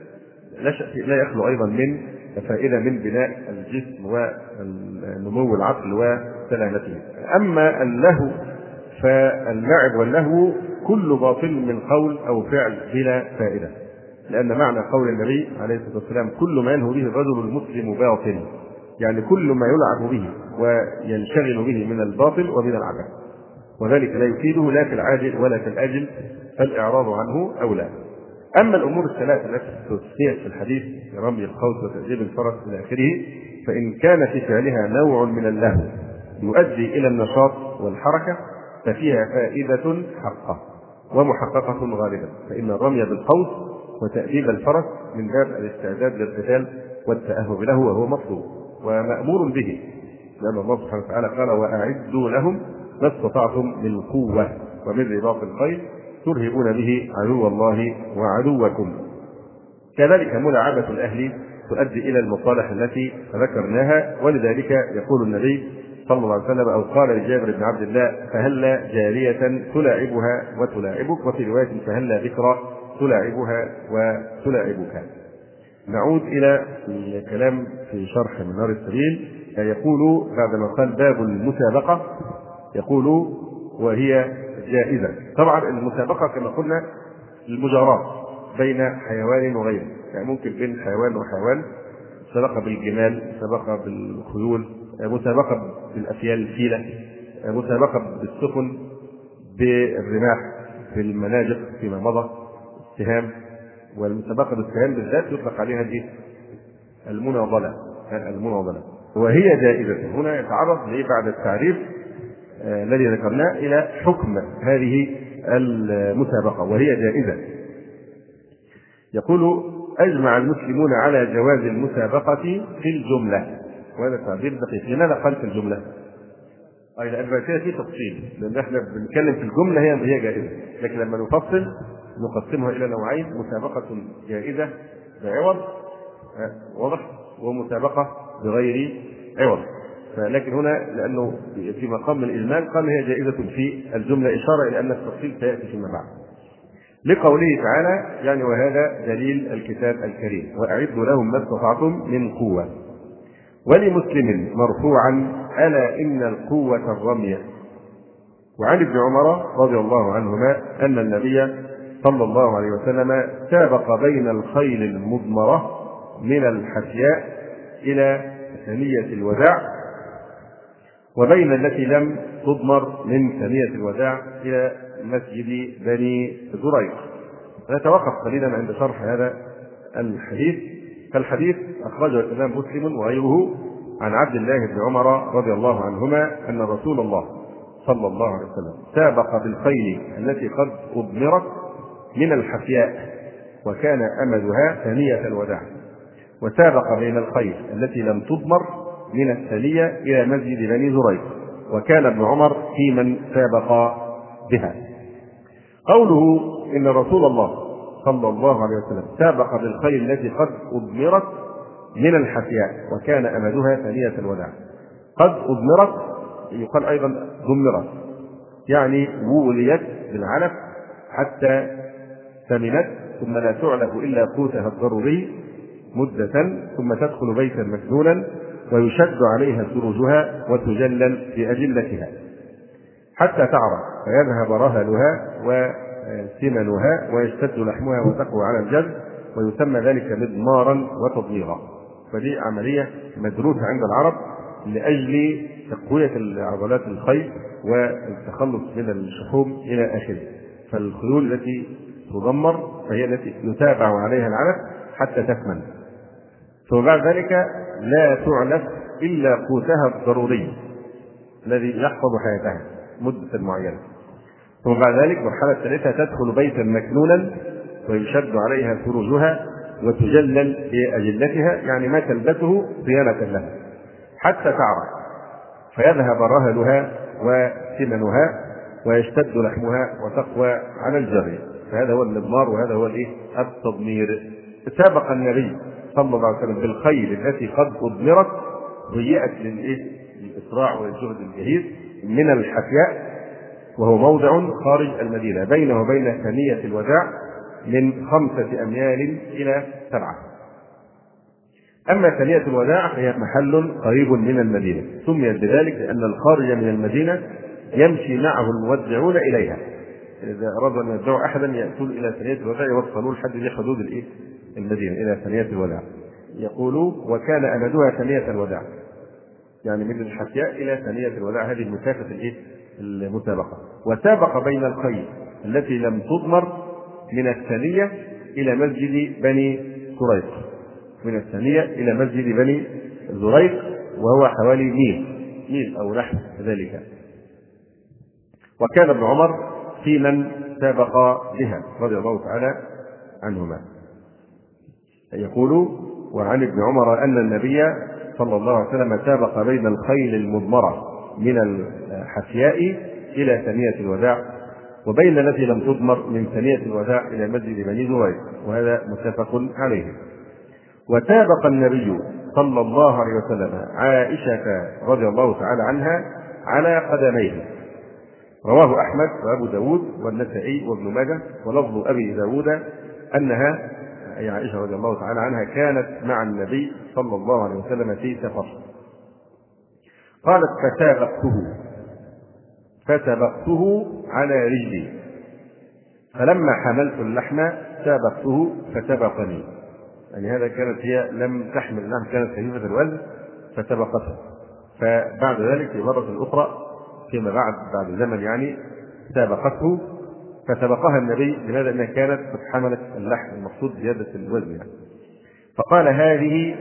لا يخلو أيضا من فائدة من بناء الجسم ونمو العقل وسلامته. أما اللهو فاللعب واللهو كل باطل من قول أو فعل بلا فائدة، لأن معنى قول النبي عليه الصلاة والسلام: كل ما ينهو به الرجل المسلم باطل، يعني كل ما يلعب به وينشغل به من الباطل ومن العبث، وذلك لا يفيده لا في العاجل ولا في الآجل، فالإعراض عنه أولى. أما الأمور الثلاثة التي تستثنيت في الحديث رمي القوس وتأديب الفرس إلى آخره، فإن كان في فعلها نوع من اللهو يؤدي إلى النشاط والحركة ففيها فائدة حقة ومحققة غالبا، فإن الرمي بالقوس وتأديب الفرس من باب الاستعداد للقتال والتأهب له، وهو مطلوب ومأمور به، لأن الله سبحانه وتعالى قال: وأعدوا لهم ما استطعتم من قوة ومن رباط الخيل ترهبون به عدو الله وعدوكم. كذلك ملاعبة الأهل تؤدي إلى المصالح التي ذكرناها، ولذلك يقول النبي صلى الله عليه وسلم أو قال لجابر بن عبد الله: فهلا جارية تلاعبها وتلاعبك، وفي رواية: فهلا ذكرى تلاعبها وتلاعبك. نعود إلى الكلام في شرح منار السبيل. يقول بعدما قال باب المسابقة يقول وهي جائزة. طبعا المسابقة كما قلنا المجاراة بين حيوان وغيره، يعني ممكن بين حيوان وحيوان، مسابقة بالجمال، مسابقة بالخيول، مسابقة بالأفيال الفيلة، مسابقة بالسفن، بالرماح، بالمناجق فيما مضى، السهام. والمسابقة بالسهام بالذات يطلق عليها المناضلة، المناضلة، وهي جائزة. هنا يتعرض بعد التعريف الذي ذكرناه إلى حكم هذه المسابقة وهي جائزة. يقول أجمع المسلمون على جواز المسابقة في الجملة، وهذا تعبير دقيق. لماذا قال في الجملة؟ لأن فيه تفصيل، لأن احنا بنتكلم في الجملة هي جائزة، لكن لما نفصل نقسمها إلى نوعين: مسابقة جائزة بعوض، واضح، ومسابقة بغير عوض. لكن هنا لأنه في مقام الإجمال قال هي جائزة في الجملة، إشارة إلى أن التفصيل سيأتي فيما بعد، لقوله تعالى يعني وهذا دليل الكتاب الكريم: وأعدوا لهم ما استطعتم من قوة. ولمسلم مرفوعا: ألا إن القوة الرمي. وعن ابن عمر رضي الله عنهما أن النبي صلى الله عليه وسلم سابق بين الخيل المضمرة من الحفياء إلى ثنية الوداع، وبين التي لم تضمر من ثنية الوداع إلى مسجد بني زريق. نتوقف قليلا عند شرح هذا الحديث. فالحديث أخرجه الإمام مسلم وغيره عن عبد الله بن عمر رضي الله عنهما أن رسول الله صلى الله عليه وسلم سابق بالخيل التي قد أضمرت من الحفياء وكان أمدها ثنية الوداع، وسابق بين الخيل التي لم تضمر من الثنية إلى مسجد بني زريق، وكان ابن عمر في من سابق بها. قوله إن رسول الله صلى الله عليه وسلم سابق بالخيل التي قد أضمرت من الحفياء وكان أمدها ثنية الوداع. قد أضمرت يقال أيضا ضمرت، يعني وليت بالعلف حتى ثمنت، ثم لا تعلف إلا قوتها الضروري مدة، ثم تدخل بيتا مكنونا ويشد عليها سروجها وتجلل بأجلتها حتى تعرف فيذهب رهلها وسمنها ويشتد لحمها وتقوى على الجلد، ويسمى ذلك مضمارا وتضميرا. فدي عملية مدروسة عند العرب لأجل تقوية عضلات الخيل والتخلص من الشحوم إلى آخره. فالخيول التي تضمر فهي التي يتابع عليها العلف حتى تكمل، ثم بعد ذلك لا تعلف إلا قوتها الضروري الذي يحفظ حياتها مدة معينة، ثم بعد ذلك مرحلة ثالثة تدخل بيتا مكنونا ويشد عليها سروجها وتجلل بأجلتها، يعني ما تلبسه صيانة لها حتى تعرف فيذهب رهلها وسمنها ويشتد لحمها وتقوى على الجري. فهذا هو المضمار وهذا هو التضمير. سابق النبي صلى الله عليه وسلم بالخيل التي قد أضمرت ضيئت للإسراع والجهد الجهيد من الحفياء، وهو موضع خارج المدينة بينه وبين ثنية الوداع من 5 أميال إلى 7. أما ثنية الوداع فهي محل قريب من المدينة، سميت بذلك لأن الخارج من المدينة يمشي معه المودعون إليها. إذا أرادوا أن يودعوا أحدا يأتون إلى ثنية الوداع يوصلون لحد حدود المدينة إلى ثنية الوداع. يقول وكان أمدها ثنية الوداع، يعني من الحفياء إلى ثنية الوداع، هذه المسافة المسابقة. وسابق بين الخيل التي لم تضمر من الثنية إلى مسجد بني زريق، من الثنية إلى مسجد بني زريق وهو حوالي ميل أو نحو ذلك. وكان ابن عمر في من سابق بها رضي الله تعالى عنهما. يقول وعن ابن عمر أن النبي صلى الله عليه وسلم سابق بين الخيل المضمرة من الحفياء إلى ثنية الوداع، وبين التي لم تضمر من ثنية الوداع إلى مسجد بني زريق، وهذا متفق عليه. وسابق النبي صلى الله عليه وسلم عائشة رضي الله تعالى عنها على قدميه. رواه أحمد وأبو داود والنسائي وابن ماجه، ولفظ أبي داود أنها أي عائشة رضي الله تعالى عنها كانت مع النبي صلى الله عليه وسلم في سفر، قالت فسبقته على رجلي، فلما حملت اللحم سابقته فسبقني. يعني هذا كانت هي لم تحمل اللحم، كانت خفيفة الوزن فسبقته. فبعد ذلك في مرة أخرى فيما بعد زمن يعني سابقته فسبقها النبي. لماذا؟ أنها كانت قد حملت اللحم، المقصود زيادة الوزن يعني. فقال هذه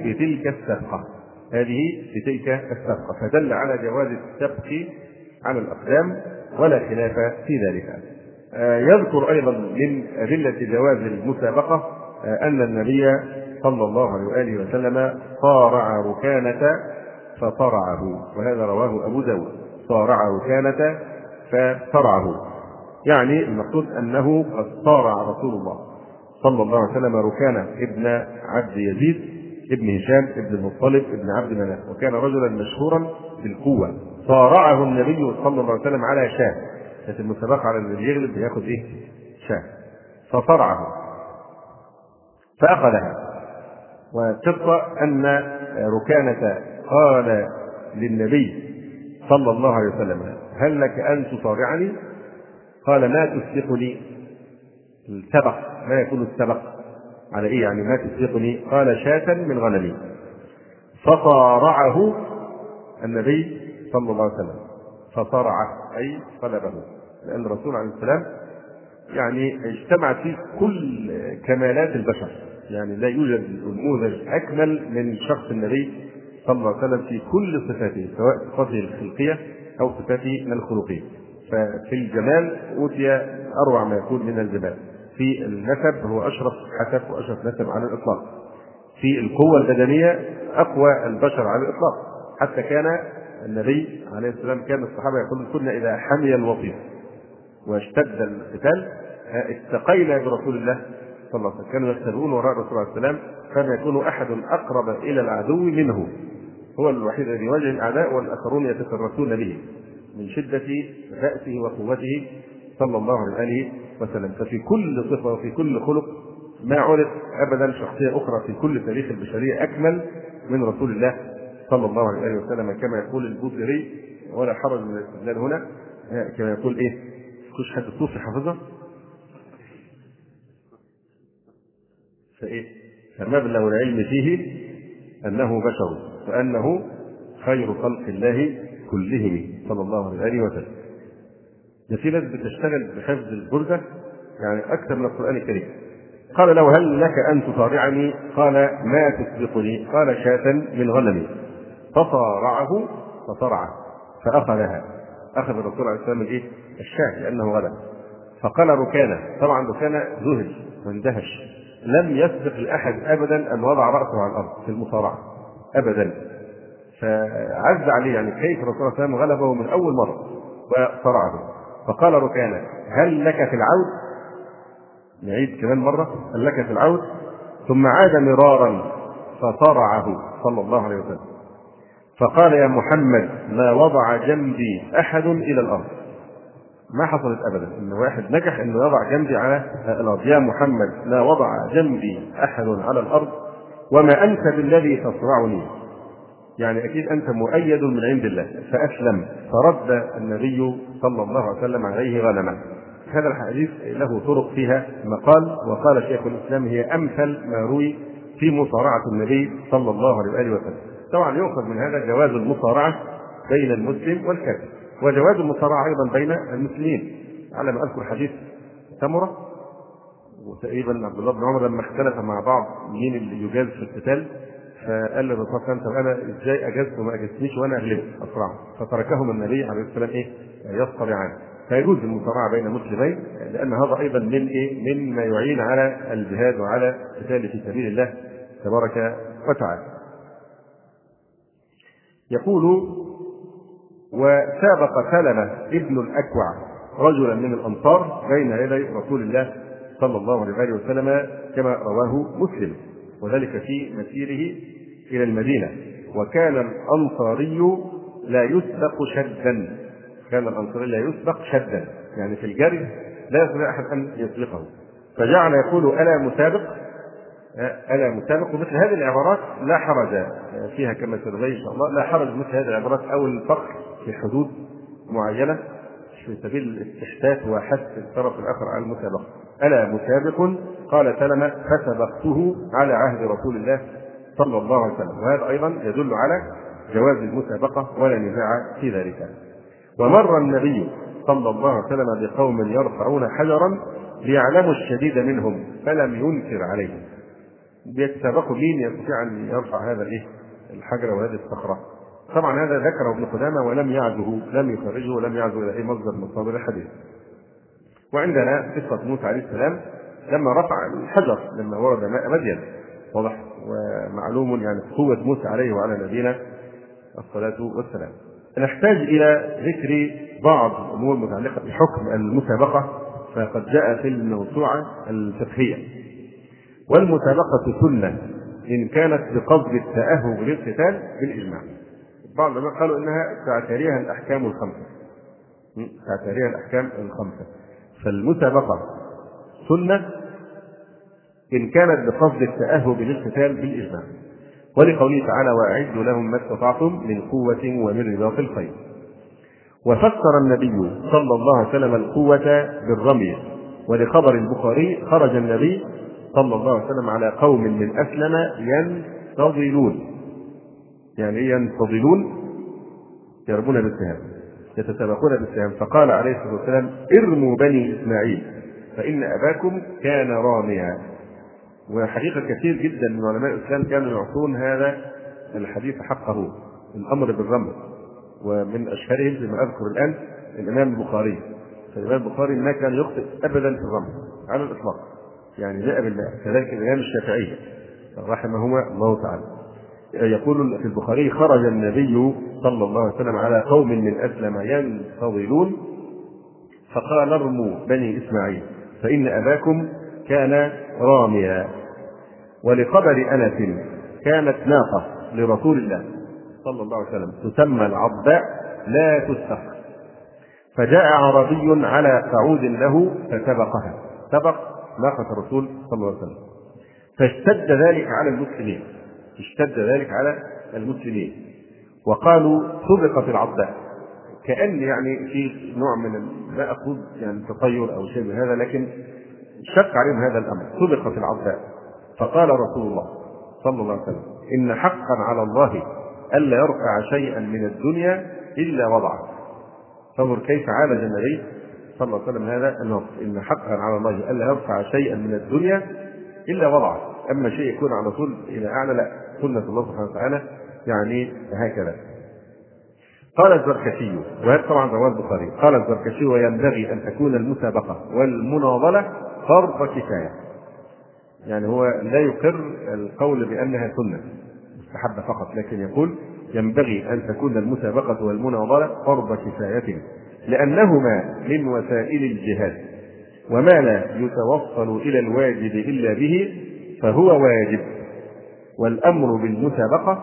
بتلك السبقة، فدل على جواز السبق على الأقدام ولا خلاف في ذلك. يذكر أيضا من أدلة جواز المسابقة أن النبي صلى الله عليه وآله وسلم صارع ركانة فصرعه، وهذا رواه أبو داود. صارع ركانة فصرعه، يعني المقصود أنه قد صارع رسول الله صلى الله عليه وسلم ركانة ابن عبد يزيد ابن هشام ابن المطلب ابن عبد مناف، وكان رجلا مشهورا بالقوة. صارعه النبي صلى الله عليه وسلم على شاة، كانت المسابقة على اللي يغلب بياخد شاة، فصرعه فأخذها. وتبقى أن ركانة قال للنبي صلى الله عليه وسلم هل لك أن تصارعني؟ قال ما تسبقني؟ السبق، ما يكون السبق على إيه يعني ما تسبقني؟ قال شاة من غنمي. فصارعه النبي صلى الله عليه وسلم، فصرعه أي قلبه، لأن الرسول عليه السلام يعني اجتمعت فيه كل كمالات البشر، يعني لا يوجد نموذج أكمل من شخص النبي صلى الله عليه وسلم في كل صفاته، سواء صفاته الخلقية أو صفاته الخلقية. ففي الجمال أوتي أروع ما يكون من الجمال، في النسب هو أشرف حسب وأشرف نسب على الإطلاق، في القوة البدنية أقوى البشر على الإطلاق. حتى كان النبي عليه السلام كان الصحابة يقولون كنا إذا حمي الوطيس واشتد القتال استقينا برسول الله صلى الله عليه وسلم، كانوا يستبقون وراء الرسول عليه السلام، كان يكون أحد أقرب إلى العدو منه، هو الوحيد الذي يواجه الأعداء والآخرون يتفرسون به من شدة بأسه وقوته صلى الله عليه وسلم. ففي كل صفة وفي كل خلق ما عرف أبدا شخصية أخرى في كل تاريخ البشرية أكمل من رسول الله صلى الله عليه وسلم، كما يقول البوصيري ولا حرج من الاستدلال هنا، كما يقول كل حد الصوفي حافظه فمبلغ العلم فيه أنه بشر وأنه خير خلق الله كلهم صلى الله عليه وسلم. ده في ناس بتشتغل بحفظ البردة يعني أكثر من القرآن الكريم. قال له هل لك أن تصارعني؟ قال ما تسبقني؟ قال شاة من غنمي. فصارعه فصرعه فأخذها، أخذ الرسول عليه السلام الشاة لأنه غلب. فقال ركانة، طبعا ركانة ذهل واندهش، لم يسبق لأحد أبدا أن وضع رأسه على الأرض في المصارعة أبدا، فعز عليه يعني كيف الرسول صلى الله عليه وسلم غلبه من أول مرة وصرعه. فقال ركانة هل لك في العود؟ نعيد كمان مرة هل لك في العود؟ ثم عاد مرارا فصرعه صلى الله عليه وسلم. فقال يا محمد ما وضع جنبي أحد إلى الأرض. ما حصلت أبدا إن واحد نجح إنه يضع جنبي على الأرض. يا محمد لا وضع جنبي أحد على الأرض وما أنت بالذي تصرعني، يعني أكيد أنت مؤيد من عند الله. فأسلم، فرد النبي صلى الله عليه وسلم عليه غنما. هذا الحديث له طرق فيها مقال، وقال شيخ الإسلام هي أمثل ما روي في مصارعة النبي صلى الله عليه وسلم. طبعا يؤخذ من هذا جواز المصارعة بين المسلم والكافر، وجواز المصارعة أيضا بين المسلمين، على ما أذكر حديث سمرة وتقريبا عبد الله بن عمر لما اختلف مع بعض مين اللي يجاز في القتال، فقال للرسول صلى الله عليه وسلم انا ازاي اجازت وما اجازتنيش وانا اغلب اسرع، فتركهم النبي عليه السلام يصطرعان. فيجوز المصارعه بين مسلمين لان هذا ايضا من مما يعين على الجهاد وعلى القتال في سبيل الله تبارك وتعالى. يقول وسابق سلمة ابن الأكوع رجلا من الأنصار بين يدي رسول الله صلى الله عليه وسلم كما رواه مسلم، وذلك في مسيره إلى المدينة. وكان الأنصاري لا يسبق شدا، كان الأنصاري لا يسبق شدا، يعني في الجري لا يستطيع أحد أن يسبقه. فجعل يقول ألا مسابق، ألا مسابق. ومثل هذه العبارات لا حرج فيها كما سنبين إن شاء الله، لا حرج مثل هذه العبارات أو الفقر في حدود معينة في سبيل الاستحداث وحث الطرف الآخر على المسابقة. ألا مسابق؟ قال سلمة فسبقته على عهد رسول الله صلى الله عليه وسلم. وهذا أيضا يدل على جواز المسابقة ولا نزاع في ذلك. ومر النبي صلى الله عليه وسلم بقوم يرفعون حجرا ليعلموا الشديد منهم فلم ينكر عليهم. بيتسابقوا مين يستطيع أن يرفع هذا الحجر وهذه الصخرة. طبعا هذا ذكره ابن قدامة ولم يعزه، لم يخرجه ولم يعزه إلى أي مصدر من مصادر الحديث. وعندنا قصة موسى عليه السلام لما رفع الحجر لما ورد ماء مدين، واضح ومعلوم يعني قوة موسى عليه وعلى نبينا الصلاة والسلام. نحتاج إلى ذكر بعض الأمور المتعلقة بحكم المسابقة، فقد جاء في الموسوعة الفقهية: والمسابقة سنة إن كانت بقصد التأهب للقتال بالإجماع. بعض العلماء قالوا إنها تعتريها الأحكام الخمسة، تعتريها الأحكام الخمسة. فالمسابقة سنة إن كانت بقصد التأهب للقتال بالإجماع، ولقوله تعالى: وأعدوا لهم ما استطعتم من قوة ومن رباط الخيل. وفسر النبي صلى الله عليه وسلم القوة بالرمي، ولخبر البخاري: خرج النبي صلى الله عليه وسلم على قوم من أسلم ينتظلون. يعني ايه ينتظلون؟ يرمون بالسهام، يتسابقون بالسهام. فقال عليه الصلاة والسلام: ارموا بني إسماعيل فإن أباكم كان راميا. وحقيقة كثير جدا من علماء الإسلام كانوا يعطون هذا الحديث حقه، الأمر بالرمي. ومن أشهرهم فيما أذكر الآن الإمام البخاري. فالإمام البخاري ما كان يخطئ أبدا في الرمي على الإطلاق، يعني جاء بالله. كذلك الإمام الشافعي رحمهما الله تعالى يقول في البخاري: خرج النبي صلى الله عليه وسلم على قوم من أسلم ينتظلون فقال: ارموا بني إسماعيل فإن أباكم كان راميا. ولخبر أنس: كانت ناقة لرسول الله صلى الله عليه وسلم تسمى العضاء لا تسبق، فجاء عربي على قعود له فسبقها، سبق ناقة الرسول صلى الله عليه وسلم، فاشتد ذلك على المسلمين، اشتد ذلك على المسلمين وقالوا: سبقت العضاء. كأن يعني في نوع من لا أقول يعني تطير أو شيء من هذا، لكن شق عليهم هذا الأمر، سبقت العضاء. فقال رسول الله صلى الله عليه وسلم: إن حقا على الله ألا يرفع شيئا من الدنيا إلا وضعه. فانظر كيف عالج النبي صلى الله عليه وسلم هذا النص: إن حقا على الله ألا يرفع شيئا من الدنيا إلا وضعه. أما شيء يكون على طول إلى أعلى لا، سنة الله سبحانه وتعالى يعني هكذا. قال الزركشي، وهذا طبعا رواه البخاري، قال الزركشي: وينبغي أن تكون المسابقة والمناضلة فرض كفاية. يعني هو لا يقر القول بأنها سنة مستحبة فقط، لكن يقول ينبغي أن تكون المسابقة والمناضلة فرض كفاية، لأنهما من وسائل الجهاد، وما لا يتوصل إلى الواجب إلا به فهو واجب، والأمر بالمسابقة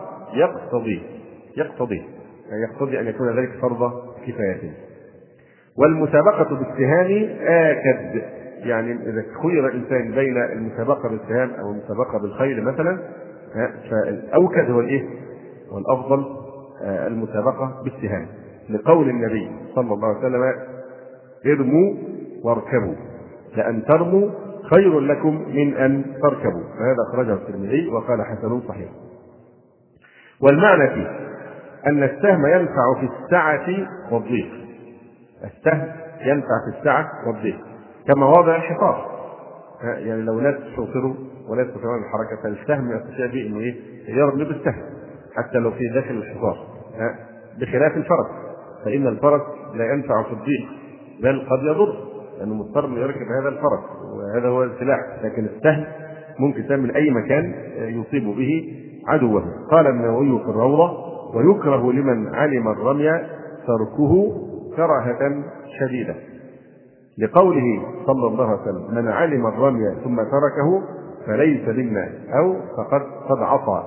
يقتضي أن يكون ذلك فرض كفاية. والمسابقة بالسهام آكد، يعني إذا خير الإنسان بين المسابقة بالسهام أو المسابقة بالخيل مثلا، فالأوكد هو الإيه؟ والأفضل المسابقة بالسهام، لقول النبي صلى الله عليه وسلم: ارموا واركبوا، لأن ترموا خير لكم من أن تركبوا. وهذا أخرجه الترمذي وقال حسن صحيح. والمعنى فيه أن السهم ينفع في السعة والضيق، السهم ينفع في السعة والضيق كما وضع الحصار. يعني لو ناس شوطروا ولا يستطيعون الحركة فالسهم يستطيع به إنه يرمي بالسهم حتى لو في داخل الحصار، بخلاف الفرس، فإن الفرس لا ينفع في الضيق بل قد يضر لأنه مضطر أن يركب هذا الفرس وهذا هو السلاح، لكن السهم ممكن سهم من أي مكان يصيب به عدوه. قال النووي في الروضة: ويكره لمن علم الرمي تركه كراهة شديدة، لقوله صلى الله عليه وسلم: من علم الرمي ثم تركه فليس منا، أو قد عصى.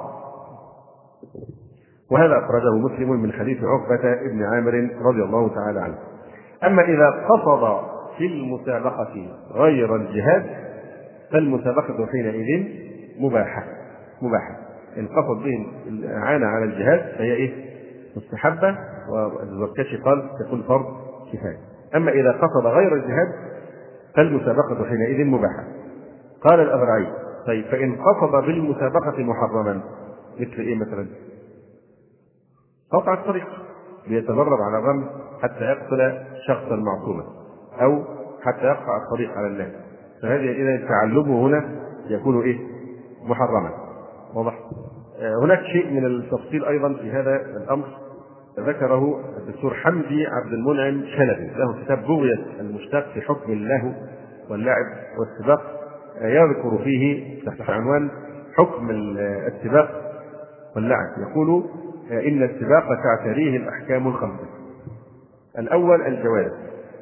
وهذا أخرجه مسلم من حديث عقبة بن عامر رضي الله تعالى عنه. أما إذا قصد في المسابقة غير الجهاد فالمسابقة حينئذ مباحة. إن قصد به الإعانة على الجهاد فهي مستحبة، والزركشي قال تكون فرض كفاية. أما إذا قصد غير الجهاد فالمسابقة حينئذ مباحة. قال الأبرعي: طيب فإن قصد بالمسابقة محرما مثل مثلا؟ قطع الطريق ليتدرب على الرمي حتى يقتل شخصا معصوما، أو حتى يقطع الطريق على الناس، فهذه إذا تعلمه هنا يكون محرما. واضح؟ هناك شيء من التفصيل أيضا في هذا الأمر ذكره الدكتور حمدي عبد المنعم شلبي، له كتاب بغية المشتاق في حكم اللهو واللعب والسباق، يذكر فيه تحت عنوان حكم السباق واللعب. يقول إن السباق تعتريه الأحكام الخمسة: الأول الجواز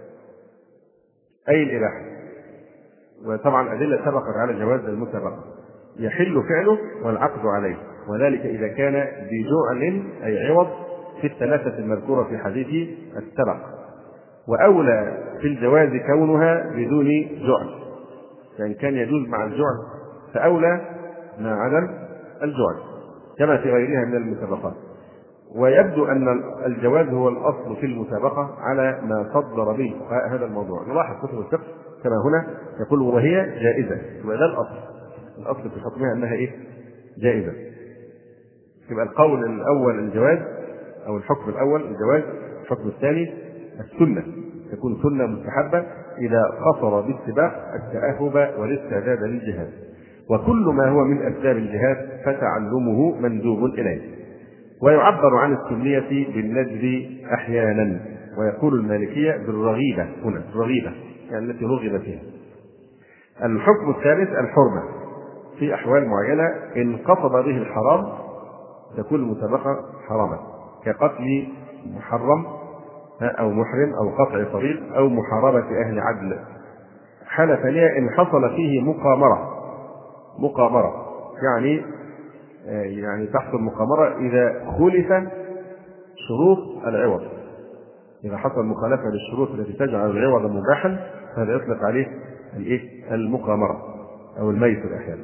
أي الإباحة، وطبعا أدلة سبقت على جواز المسابقة، يحل فعله والعقد عليه، وذلك إذا كان بجعل أي عوض في الثلاثة المذكورة في حديث السبق، وأولى في الجواز كونها بدون جعل، فإن كان يجوز مع الجعل فأولى مع عدم الجعل كما في غيرها من المسابقات. ويبدو أن الجواز هو الأصل في المسابقة على ما صدر به هذا الموضوع. نلاحظ كتب الفقه كما هنا يقول وهي جائزة، وهذا الأصل في حكمها أنها جائزة. يبقى القول الأول الجواز أو الحكم الأول الجواز، الحكم الثاني السنة، تكون سنة مستحبة إذا قصر بالسباق التأهب والاستعداد للجهاد، وكل ما هو من أسباب الجهاد فتعلمه مندوب إليه. ويعبر عن السنية بالندب أحيانا، ويقول المالكية بالرغيبة هنا، الرغيبة يعني التي رغب فيها. الحكم الثالث الحرمة، في أحوال معينة إن قصد به الحرام تكون المسابقة حراما، كقتل محرم أو محرم أو قطع طريق أو محاربة أهل عدل. حالة ثانية إن حصل فيه مقامرة يعني تحصل مقامرة إذا خلف شروط العوض، إذا حصل مخالفة للشروط التي تجعل العوض مباحا فهذا يطلق عليه المقامرة أو الميسر أحيانا.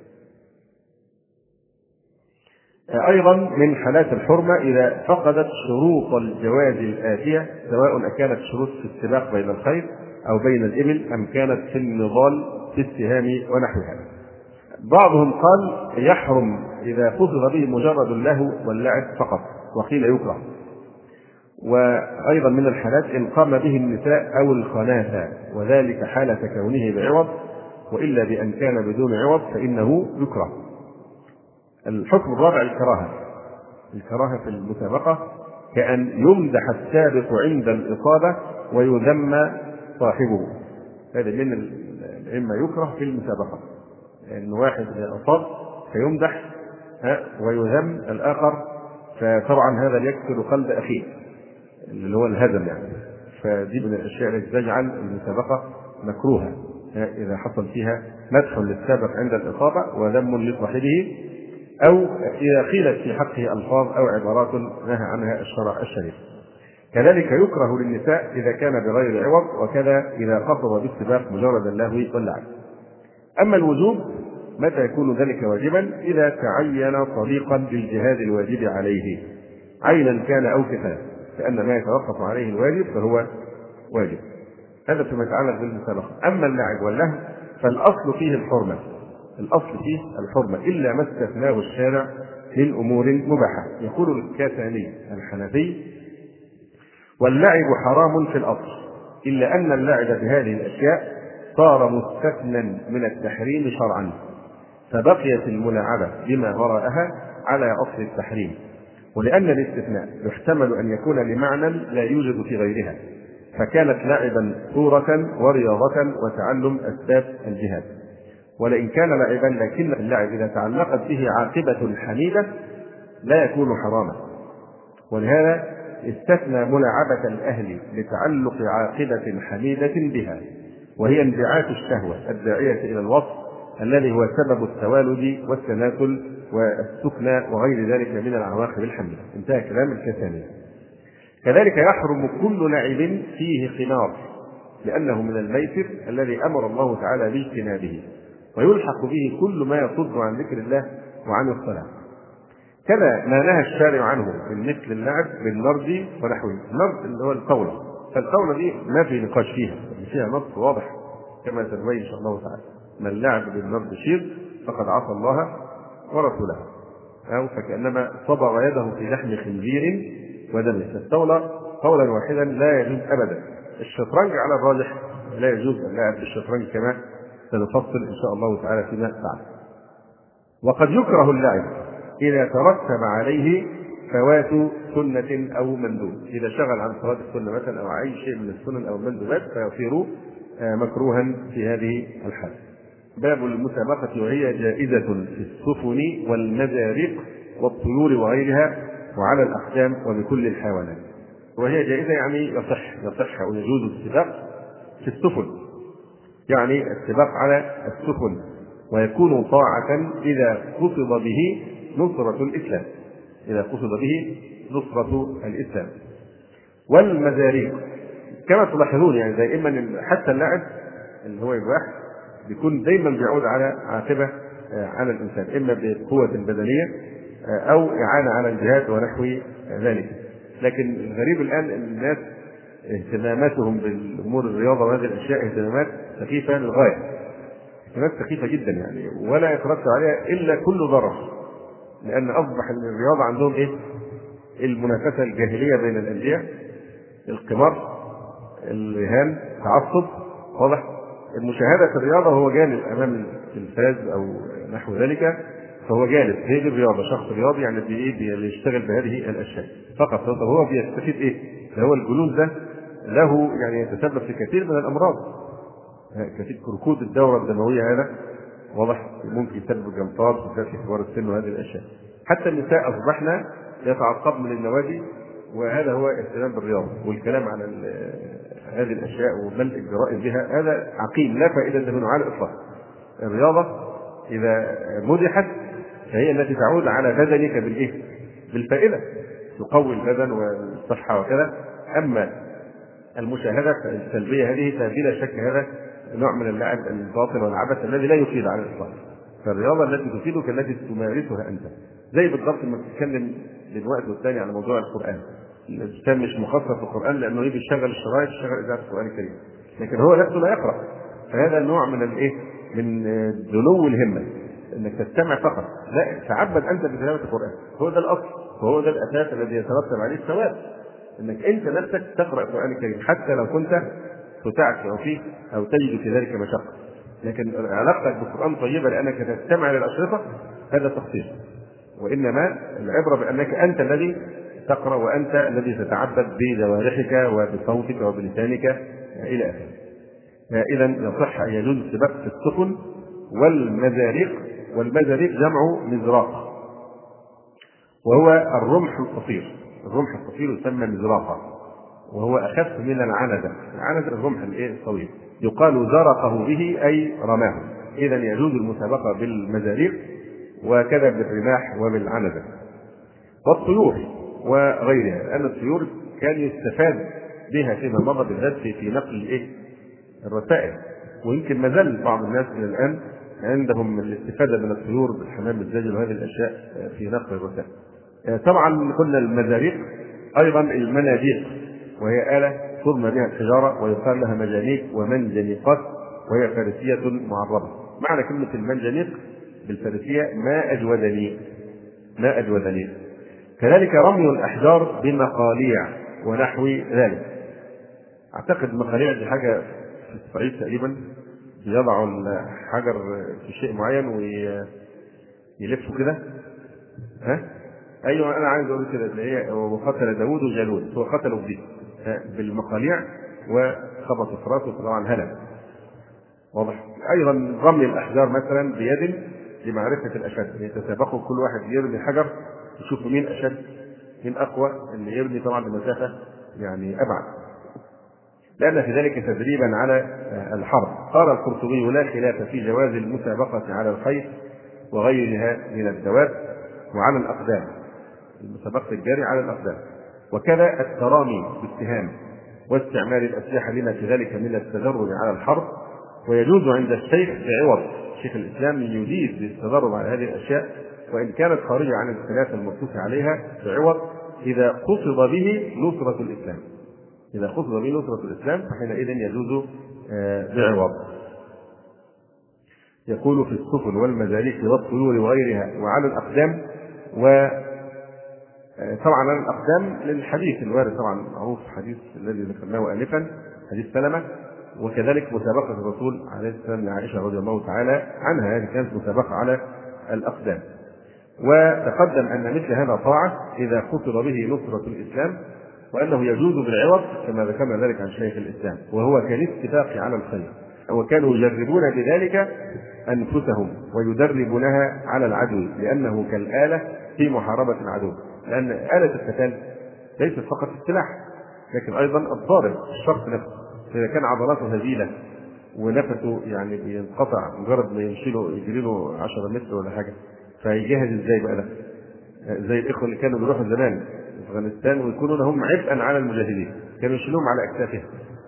أيضا من حالات الحرمة إذا فقدت شروط الجواز الآتية، سواء أكانت شروط في السباق بين الخيل أو بين الإبل أم كانت في النضال في السهام ونحوها. بعضهم قال يحرم إذا قصد به مجرد اللهو واللعب فقط، وقيل يكره. وأيضا من الحالات إن قام به النساء أو الخناثة، وذلك حالة كونه بعوض، وإلا بأن كان بدون عوض فإنه يكره. الحكم الرابع الكراهة في المسابقة، كأن يمدح السابق عند الإصابة ويذم صاحبه، هذا من العلم يكره في المسابقة، إن واحد أصاب فيمدح ويذم الآخر، فطبعا هذا يكسر قلب أخيه اللي هو الهزم يعني. فدي من الأشياء التي تجعل المسابقة مكروهة إذا حصل فيها مدح للسابق عند الإصابة وذم لصاحبه، أو إذا قيلت في حقه ألفاظ أو عبارات نهى عنها الشرع الشريف. كذلك يكره للنساء إذا كان بغير عوض، وكذا إذا قصد بالسباق مجرد اللهو واللعب. أما الوجوب متى يكون ذلك واجبا؟ إذا تعين طريقا للجهاد الواجب عليه، عينا كان أو كفاية، لأن ما يتوقف عليه الواجب فهو واجب. هذا فيما يتعلق بالمسابقة. أما اللعب واللهو فالأصل فيه الحرمة إلا ما استثناه الشارع من أمور مباحة. يقول الكاساني الحنفي: واللعب حرام في الأصل، إلا أن اللعب بهذه الأشياء صار مستثنى من التحريم شرعا، فبقيت الملاعبة بما وراءها على أصل التحريم، ولأن الاستثناء يحتمل أن يكون لمعنى لا يوجد في غيرها، فكانت لعبا صورة ورياضة وتعلم أسباب الجهاد. ولئن كان لعبا لكن اللعب إذا تعلقت به عاقبة حميدة لا يكون حراما، ولهذا استثنى ملاعبة الأهل لتعلق عاقبة حميدة بها، وهي انبعاث الشهوة الداعية إلى الوصف الذي هو سبب التوالد والتناسل والسكنى وغير ذلك من العواقب الحميدة. انتهى كلام الكساني. كذلك يحرم كل لعب فيه خمار، لأنه من الميسر الذي أمر الله تعالى باجتنابه، ويلحق به كل ما يصد عن ذكر الله وعن الصلاة. كذا ما نهى الشارع عنه من مثل اللعب بالنرد ونحوه. النرد اللي هو الطاولة، فالطاولة دي ما في نقاش فيها نص واضح كما سنبين إن شاء الله تعالى. من لعب بالنرد شير فقد عصى الله ورسوله، أو فكأنما صبغ يده في لحم خنزير ودمه. فالطاولة قولا واحدا لا يجوز أبدا. الشطرنج على الراجح لا يجوز اللعب بالشطرنج كما سنفصل إن شاء الله تعالى فيما بعد. وقد يكره اللعب إذا ترتب عليه فوات سنة أو مندوب، إذا شغل عن صلاة السنة مثلا أو أي شيء من السنن أو المندوبات فيصير مكروها في هذه الحال. باب المسابقة، وهي جائزة في السفن والمزارق والطيور وغيرها وعلى الأقدام وبكل الحيوانات. وهي جائزة يعني يصح ويجوز السباق في السفن، يعني السباق على السفن، ويكون طاعة إذا قصد به نصرة الإسلام، والمزاريق كما تلاحظون يعني دائما حتى اللاعب اللي هو يباح بيكون دايما بيعود على عاقبة على الإنسان، إما بقوة بدنية أو إعانة على الجهاد ونحو ذلك. لكن الغريب الآن الناس اهتماماتهم بالأمور الرياضة وهذه الأشياء اهتمامات سخيفة للغاية، اهتمامات سخيفة جدا يعني، ولا يترتب عليها إلا كل ضرر، لأن أصبح الرياضة عندهم المنافسة الجاهلية بين الأندية، القمار، الرهان، تعصب واضح. المشاهدة في الرياضة هو جانب أمام التلفاز أو نحو ذلك، فهو جانب، هي دي الرياضة، شخص رياضي يعني بيشتغل بهذه الأشياء فقط. هو بيستفيد ده هو الجنون ده له يعني يتسبب في كثير من الأمراض، كثير ركود الدورة الدموية هذا واضح، ممكن يسبب جلطات وفاة في كبار السن وهذه الأشياء. حتى النساء أصبحنا يتعصبن للنوادي، وهذا هو اهتمام بالرياضة والكلام عن هذه الأشياء وملء الجرائم بها، هذا عقيم لا فائدة منه على الإطلاق. الرياضة إذا مدحت فهي التي تعود على بدنك بالفائدة، تقوي البدن والصحة وكذا. أما المشاهدة السلبية هذه فبلا شك هذا نوع من اللعب الباطل والعبث الذي لا يفيد على الإطلاق. فالرياضة التي تفيدك التي تمارسها أنت، زي بالضبط لما تتكلم من وقت والتاني على موضوع القرآن. الإنسان مش مخصص في القرآن لأنه يجي يشغل الشرايط، يشغل إذاعة القرآن الكريم، لكن هو نفسه لا يقرأ. فهذا نوع من من دنو الهمة، انك تستمع فقط، لا تعبد انت بتلاوة القرآن، هو ده الاصل وهو ده الاساس الذي يترتب عليه الثواب، انك انت نفسك تقرأ القرآن الكريم حتى لو كنت تتعب فيه او تجد في ذلك مشقة، لكن علاقتك بالقرآن طيبة لانك تستمع للاشرطة، هذا تقصير. وانما العبرة بانك انت الذي تقرأ وانت الذي تتعبد بجوارحك وبصوتك وبلسانك الى اخره. إذا يصح أن يجوز السباق في السفن والمزاريق. والمزاريق جمع مزراق، وهو الرمح القصير. الرمح القصير يسمى مزراقا، وهو أخف من العنزة. العنزة الرمح الطويل، يقال زرقه به أي رماه. إذا يجوز المسابقة بالمزاريق وكذا بالرماح وبالعنزة. والطيور وغيرها، لأن الطيور كان يستفاد بها فيما مضى بالذات في نقل الرسائل، ويمكن ما زال بعض الناس إلى الآن عندهم الاستفادة من الطيور بالحمام الزاجل وهذه الأشياء في نقل الرسائل. طبعا قلنا المزاريق، أيضا المناديق، وهي آلة ترمى بها الحجارة ويقال لها مجانيق ومنجنيقات، وهي فارسية معربة. معنى كلمة المنجنيق بالفارسية ما أجودني. كذلك رمي الأحجار بمقاليع ونحو ذلك. أعتقد المقاليع دي حاجة في الصعيد تقريبا، يضعوا الحجر في شيء معين ويلفوا كده. ايوه انا عايز اقول كده، اللي هي وقتل داوود وجالوت، هو قتلوا بدي بالمقاليع وخبط في راسه طبعا هلك. واضح. ايضا رمي الاحجار مثلا بيد لمعرفه الاشد، يتسابقوا كل واحد يرمي حجر يشوفوا مين اشد مين اقوى، اللي يرمي طبعا بمسافه يعني ابعد، لأن في ذلك تدريبا على الحرب. قال القرطبي: لا خلاف في جواز المسابقة على الخيل وغيرها من الدواب وعلى الأقدام، المسابقة الجاري على الأقدام، وكذا الترامي بالسهام واستعمال الأسلحة لما في ذلك من التدرب على الحرب ويجوز عند الشيخ بعوض. شيخ الإسلام يجيز للتدرب على هذه الأشياء وإن كانت خارجة عن الخلاف المبثوث عليها بعوض إذا قصد به نصرة الإسلام. إذا قصد به نصرة الإسلام فحينئذ يجوز بعوض. يقول في السفن والمزاريك والطيور وغيرها وعلى الأقدام. وطبعا على الأقدام للحديث الوارد طبعا معروف حديث الذي ذكرناه آنفا حديث سلمة، وكذلك مسابقة الرسول عليه السلام لعائشة رضي الله تعالى عنها، هذه كانت مسابقة على الأقدام. وتقدم أن مثل هذا طاعة إذا قصد به نصرة الإسلام، وأنه يجوز بالعوض كما ذكرنا ذلك عن شيخ الإسلام، وهو كالاتفاق على الخير. وكانوا يجربون بذلك أنفسهم ويدربونها على العدو، لأنه كالآلة في محاربة العدو، لأن آلة القتال ليست فقط السلاح لكن أيضا الضارب الشخص نفسه. إذا كان عضلاته هزيلة ونفسه يعني بينقطع مجرد ما يجري له 10 متر ولا حاجة، فيجهز ازاي بقى ده؟ زي الإخوة اللي كانوا بيروحوا زمان في أفغانستان ويكونون هم عبئا على المجاهدين، كانوا يشيلوهم على أكتافهم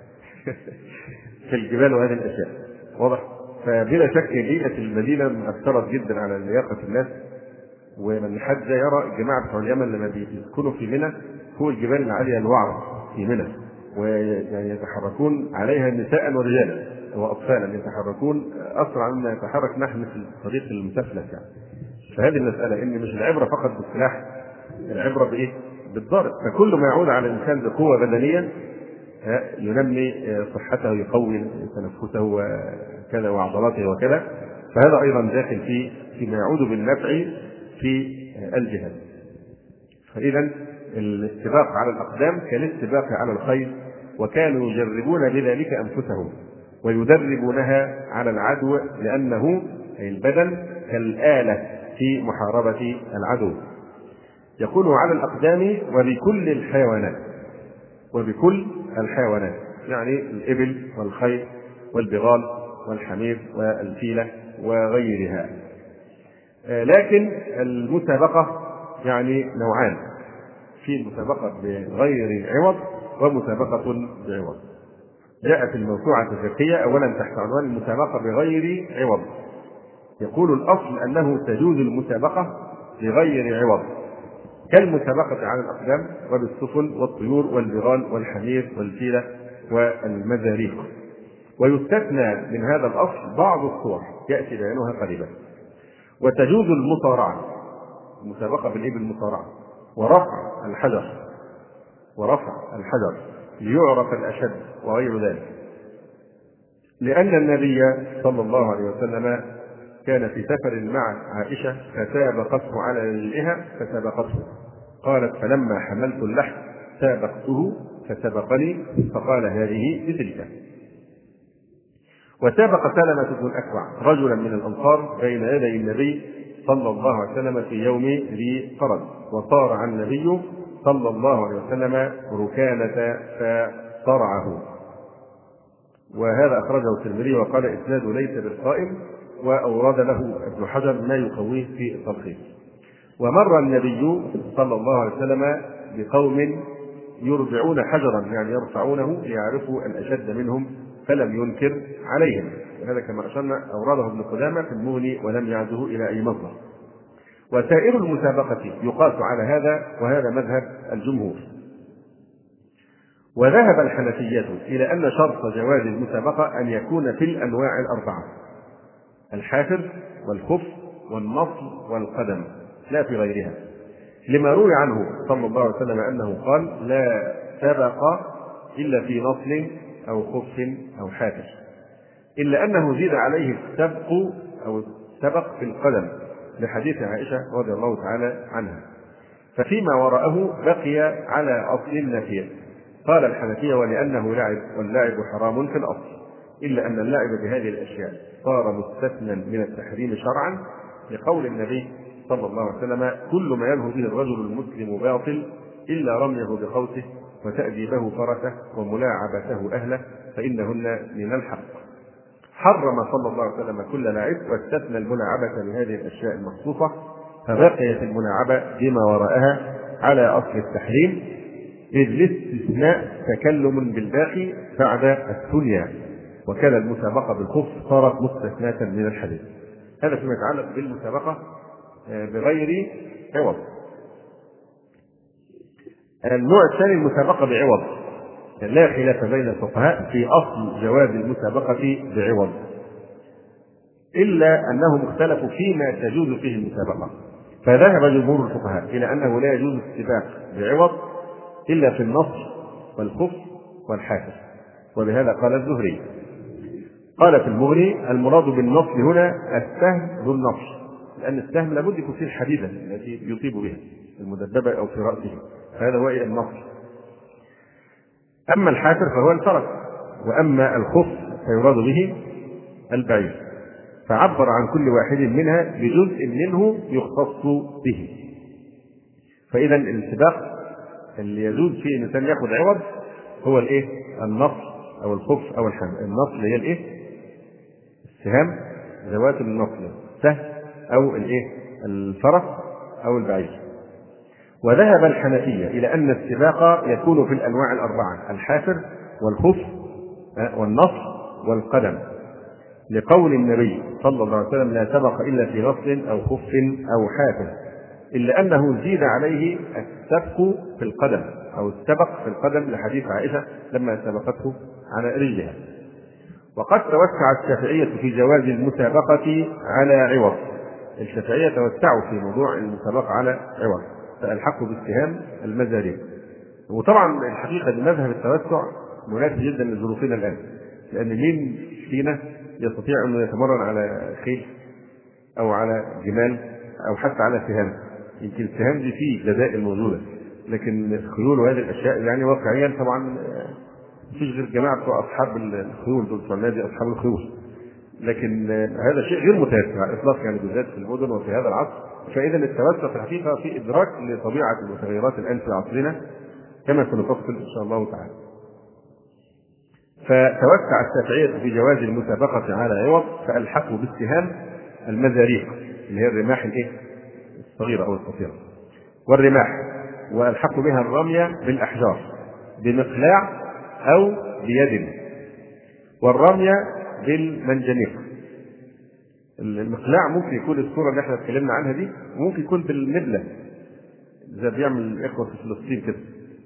في الجبال وهذه الأشياء، واضح؟ فبلا شك بيئة المدينة أثرت جدا على لياقة الناس. ومن حد يرى الجماعة بتوع اليمن لما بيسكنوا في منى فوق الجبال العالية الوعرة في منى، ويعني يتحركون عليها نساء ورجالا وأطفالا، يتحركون أسرع مما يتحرك نحن في الطريق المسفلت يعني. فهذه المسألة إن مش العبرة فقط بالسلاح، العبرة بإيه؟ بالضرب. فكل ما يعود على الإنسان بقوة بدنية ينمي صحته، يقوي تنفسه وكذا وعضلاته وكذا، فهذا أيضا داخل فيما يعود بالنفع في الجهاد. فإذا الاتفاق على الأقدام كالاتفاق على الخير، وكانوا يجربون بذلك أنفسهم ويدربونها على العدو، لأنه أي البدن كالآلة في محاربة العدو. يقول على الأقدام وبكل الحيوانات، وبكل الحيوانات يعني الإبل والخيل والبغال والحمير والفيلة وغيرها. لكن المسابقة يعني نوعان، في مسابقة بغير عوض ومسابقة بعوض. جاءت الموسوعة الفقهية أولا تحت عنوان المسابقة بغير عوض. يقول الأصل أنه تجوز المسابقة بغير عوض كالمسابقة على الأقدام وبالسفن والطيور والبغال والحمير والفيلة والمزاريق. ويستثنى من هذا الأصل بعض الصور يأتي بيانها قريبا. وتجوز المصارعة، المسابقة بالإبل المصارعة، ورفع الحجر ليعرف الأشد وغير ذلك، لأن النبي صلى الله عليه وسلم كان في سفر مع عائشة فسابقته على رجلها فسبقته، قالت فلما حملت اللحم سابقته فسبقني فقال هذه بتلك. وسابق سلمة بن الأكوع رجلا من الأنصار بين يدي النبي صلى الله عليه وسلم في يوم ذي فرد، وصارع النبي صلى الله عليه وسلم ركانة فصرعه. وهذا أخرجه الترمذي وقال إسناده ليس بالقائم، وأورد له ابن حجر ما يقويه في التلخيص. ومر النبي صلى الله عليه وسلم بقوم يرجعون حجرا يعني يرفعونه ليعرفوا الأشد منهم فلم ينكر عليهم، وهذا كما أشرنا أورده ابن قدامة في المغني ولم يعده إلى أي مصدر. وسائر المسابقة يقاس على هذا، وهذا مذهب الجمهور. وذهب الحنفية إلى أن شرط جواز المسابقة أن يكون في الأنواع الأربعة: الحافر والخف والنصل والقدم، لا في غيرها، لما روي عنه صلى الله عليه وسلم أنه قال لا سبق إلا في نصل أو خف أو حافر، إلا أنه زيد عليه السبق أو السبق في القدم لحديث عائشة رضي الله تعالى عنها، ففيما وراءه بقي على أصل النفي. قال الحنفية ولأنه لعب واللعب حرام في الأصل، إلا أن اللعب بهذه الأشياء صار مستثنى من التحريم شرعا، لقول النبي صلى الله عليه وسلم كل ما يلهو به الرجل المسلم باطل إلا رميه بقوسه وتأديبه فرسه وملاعبته أهله فإنهن من الحق. حرم صلى الله عليه وسلم كل لعب واستثنى الملاعبة لهذه الأشياء المخصوصة، فبقيت الملاعبة بما وراءها على أصل التحريم، إذ الاستثناء تكلم بالباقي بعد الثنيا، وكان المسابقة بالخف صارت مستثناة من الحديث. هذا فيما يتعلق بالمسابقة بغير عوض. النوع الثاني المسابقة بعوض، لا خلاف بين الفقهاء في أصل جواز المسابقة بعوض، إلا أنهم اختلفوا فيما تجوز فيه المسابقة. فذهب جمهور الفقهاء إلى أنه لا يجوز السباق بعوض إلا في النصر والخف والحافر، وبهذا قال الزهري. قال في المغني المراد بالنصر هنا السهم ذو النصر، لأن السهم لابد يكون فيه الحديدة التي يصيب بها المدببة أو في رأسه، فهذا هو النصر. أما الحافر فهو الفرس، وأما الخف فيراد به البعير، فعبر عن كل واحد منها بجزء منه يختص به. فإذا السباق اللي يجوز فيه الإنسان يأخذ عوض هو النصر أو الخف أو الحمل. النصر اللي هي السهام ذوات النصر، سهم أو الفرس أو البعير. وذهب الحنفية إلى أن السباق يكون في الأنواع الأربعة: الحافر والخف والنصر والقدم، لقول النبي صلى الله عليه وسلم: لا سبق إلا في نصر أو خف أو حافر، إلا أنه زيد عليه السبق في القدم أو السبق في القدم لحديث عائشة لما سبقته على رجلها. وقد توسع الشافعية في جواز المسابقة على عوض. الشافعية توسعوا في موضوع المسابقة على عوض، فألحقوا بالسهام المزاريب. وطبعا الحقيقة مذهب التوسع مناسب جدا لظروفنا الآن، لأن مين فينا يستطيع أن يتمرن على خيل أو على جمال أو حتى على سهام؟ يمكن السهام دي فيه بدائل موجودة، لكن الخيول وهذه الأشياء يعني واقعيا طبعا مفيش غير جماعة أصحاب الخيول دول بتوع النادي أصحاب الخيول، لكن هذا شيء غير متوسع على الإطلاق يعني بالذات في المدن وفي هذا العصر. فإذا التوسع في الحقيقة في إدراك لطبيعة المتغيرات الآن في عصرنا كما سنفصل إن شاء الله تعالى. فتوسع الشافعية في جواز المسابقة على عوض، فألحقوا بالسهام المزاريق اللي هي الرماح الصغيرة أو القصيرة والرماح، وألحقوا بها الرمية بالأحجار بمقلاع أو بيد، والرمية بالمنجنيق. المقلاع ممكن يكون الصورة اللي احنا اتكلمنا عنها دي، وممكن يكون بالنبلة زي بيعمل الإخوة في فلسطين كده.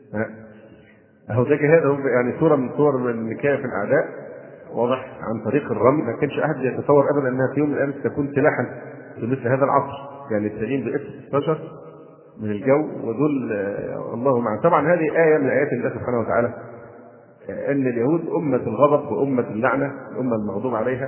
أهو ده جهاد، يعني صورة من صور من مكايف الأعداء واضح عن طريق الرمي. ما كانش أحد يتصور أبدا أنها في يوم من الأيام تكون سلاحا في مثل هذا العصر، يعني التانيين ب16 من الجو ودول الله معه. طبعا هذه آية من آيات الله سبحانه وتعالى، أن اليهود أمة الغضب وأمة اللعنة، الأمة المغضوب عليها.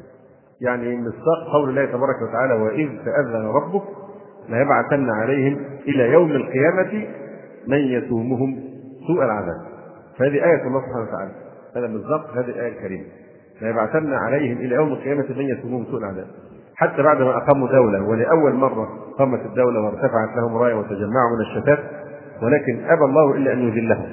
يعني مصداق قول الله تبارك وتعالى: وإذ تأذن ربك ليبعثن عليهم إلى يوم القيامة من يسومهم سوء العذاب. فهذه آية الله سبحانه وتعالى، هذا مصداق هذه الآية الكريمة: ليبعثن عليهم إلى يوم القيامة من يسومهم سوء العذاب. حتى بعد ما أقاموا دولة ولأول مرة قامت الدولة وارتفعت لهم راية وتجمعوا من الشتات، ولكن أبى الله إلا أن يذلهم،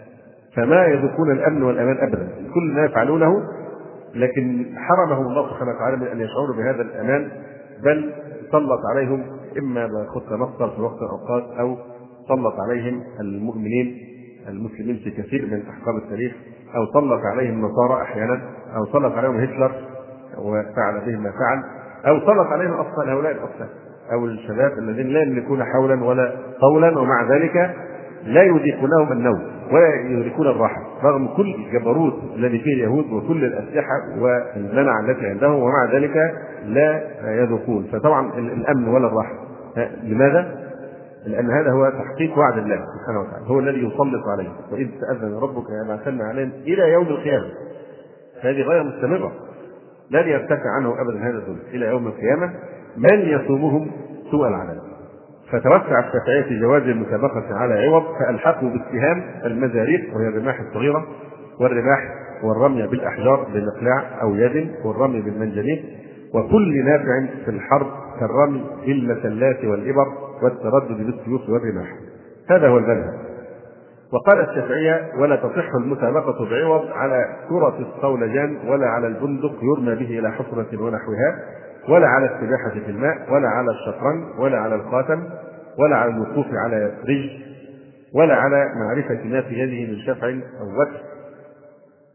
فما يذوقون الأمن والأمان أبدا، كل ما يفعلونه، لكن حرمهم الله سبحانه وتعالى من أن يشعروا بهذا الأمان، بل سلط عليهم إما بخط مصدر في وقت الأوقات، أو سلط عليهم المسلمين في كثير من أحقاب التاريخ، أو سلط عليهم النصارى أحيانا، أو سلط عليهم هتلر وفعل بهم ما فعل، أو سلط عليهم أطفال هؤلاء الأطفال أو الشباب الذين لا يملكون حولا ولا طولا، ومع ذلك لا يذيقونهم النوم ولا يدركون الراحة رغم كل الجبروت الذي فيه اليهود وكل الأسلحة والمنع التي عندهم، ومع ذلك لا يذوقون. فطبعا الأمن ولا الراحة. لماذا؟ لأن هذا هو تحقيق وعد الله سبحانه وتعالى، هو الذي يسلط عليه: وإذ تأذن ربك ليبعثن عليهم إلى يوم القيامة. هذه غاية مستمرة لن يرتفع عنه أبدا هذا الذل إلى يوم القيامة من يسومهم سوء العذاب. فتوسع الشافعية في جواز المسابقة على عوض، فألحقوا بالسهام المزاريق وهي الرماح الصغيرة، والرماح والرمي بالأحجار بمقلاع أو يد، والرمي بالمنجنيق، وكل نافع في الحرب كالرمي بالمسلات والإبر والتردد بالسيوف والرماح. هذا هو المذهب. وقال الشافعية: ولا تصح المسابقة بعوض على كرة الصولجان، ولا على البندق يرمى به إلى حفرة ونحوها، ولا على السباحة في الماء، ولا على الشطرنج، ولا على الخاتم، ولا على الوقوف على رجل، ولا على معرفة ما في يده من شفع أو وتر،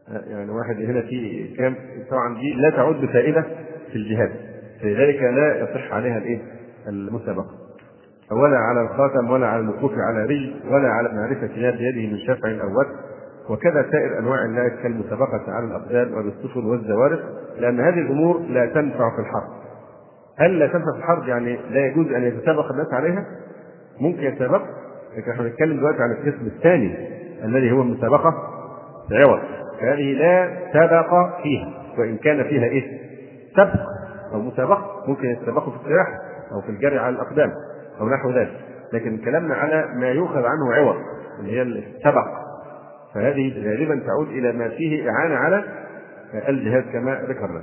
يعني واحد هنا في كام، طبعا دي لا تعود بفائدة في الجهاد، فلذلك لا يصح عليها المسابقة، ولا على الخاتم ولا على الوقوف على رجل ولا على معرفة ما بيده من شفع أو وتر، وكذا سائر أنواع اللعب كالمسابقة على الأقدام وبالسفن والزوارق، لأن هذه الأمور لا تنفع في الحرب. هل لا تنفع في الحرب يعني لا يجوز أن يتسابق الناس عليها؟ ممكن يتسابق، لكن احنا بنتكلم دلوقتي عن القسم الثاني الذي هو المسابقة بعوض، هذه لا سبق فيها، وإن كان فيها سبق أو مسابقة، ممكن يتسابقوا في السباحة أو في الجري على الأقدام أو نحو ذلك، لكن كلامنا على ما يؤخذ عنه عوض اللي هي السبق، فهذه غالبا تعود إلى ما فيه إعانة على الجهاد كما ذكرنا.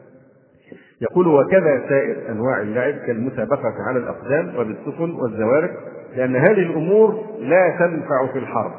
يقول وكذا سائر أنواع اللعب كالمسابقة على الأقدام وبالسفن والزوارق، لأن هذه الأمور لا تنفع في الحرب،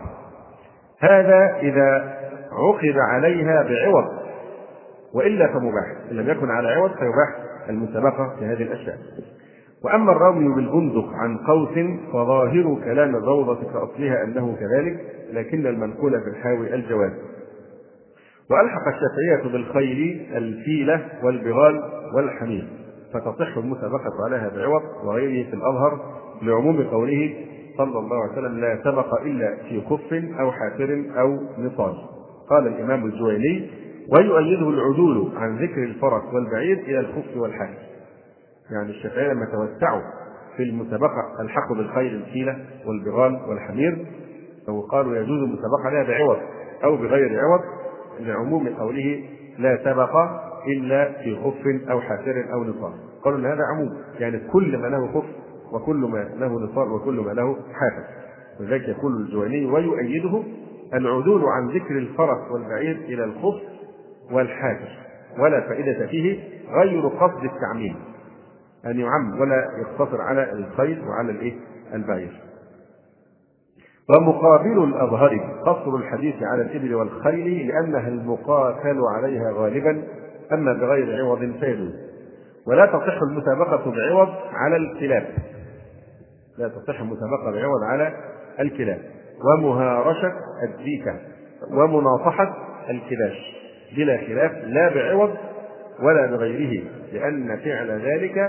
هذا إذا عقد عليها بعوض، وإلا فمباح، إن لم يكن على عوض فيباح المسابقة في هذه الأشياء. وأما الرمي بالبندق عن قوس فظاهر كلام الروضة كأصلها أنه كذلك، لكن المنقول في الحاوي الجواز. وألحق الشافعية بالخيل الفيلة والبغال والحمير، فتصح المسابقة عليها بعوض وغيره في الأظهر، لعموم قوله صلى الله عليه وسلم لا سبق إلا في خف أو حافر أو نصاج. قال الإمام الجويني ويؤيده العدول عن ذكر الفرس والبعير إلى الخف والحافر. يعني الشافعية لما توسعوا في المسابقة الحقوا بالخيل الفيلة والبغال والحمير، وقالوا يجوز المسابقة عليها بعوض أو بغير عوض، لعموم قوله لا سبق إلا في خف أو حافر أو نصار. قالوا أن هذا عموم، يعني كل ما له خف وكل ما له نصار وكل ما له حافر. ولذلك يقول الجويني ويؤيده العدول عن ذكر الفرس والبعير إلى الخف والحافر، ولا فائدة فيه غير قصد التعميم، أن يعم ولا يقتصر على الخيل وعلى البعير. ومقابل الأظهر قصر الحديث على الإبل والخيل لأنها المقاتل عليها غالبا، أما بغير عوض فيجوز. ولا تصح المسابقة بعوض على الكلاب، لا تصح المسابقة بعوض على الكلاب، ومهارشة الديكة ومناصحة الكباش بلا خلاف، لا بعوض ولا بغيره، لأن فعل ذلك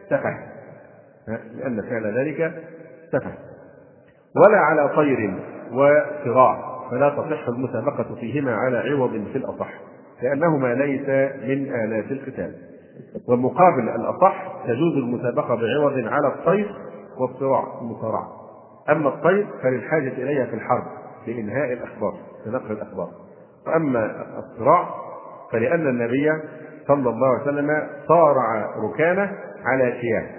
سفه. ولا على طير وصراع، فلا تصح المسابقة فيهما على عوض في الأصح، لأنهما ليس من آلات القتال. ومقابل الأصح تجوز المسابقة بعوض على الطير والصراع، أما الطير فللحاجة إليها في الحرب لإنهاء الأخبار، لنقل الأخبار. وأما الصراع فلأن النبي صلى الله عليه وسلم صارع ركانه على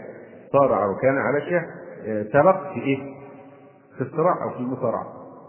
شياه، سبق في الصراع أو في المصارعة.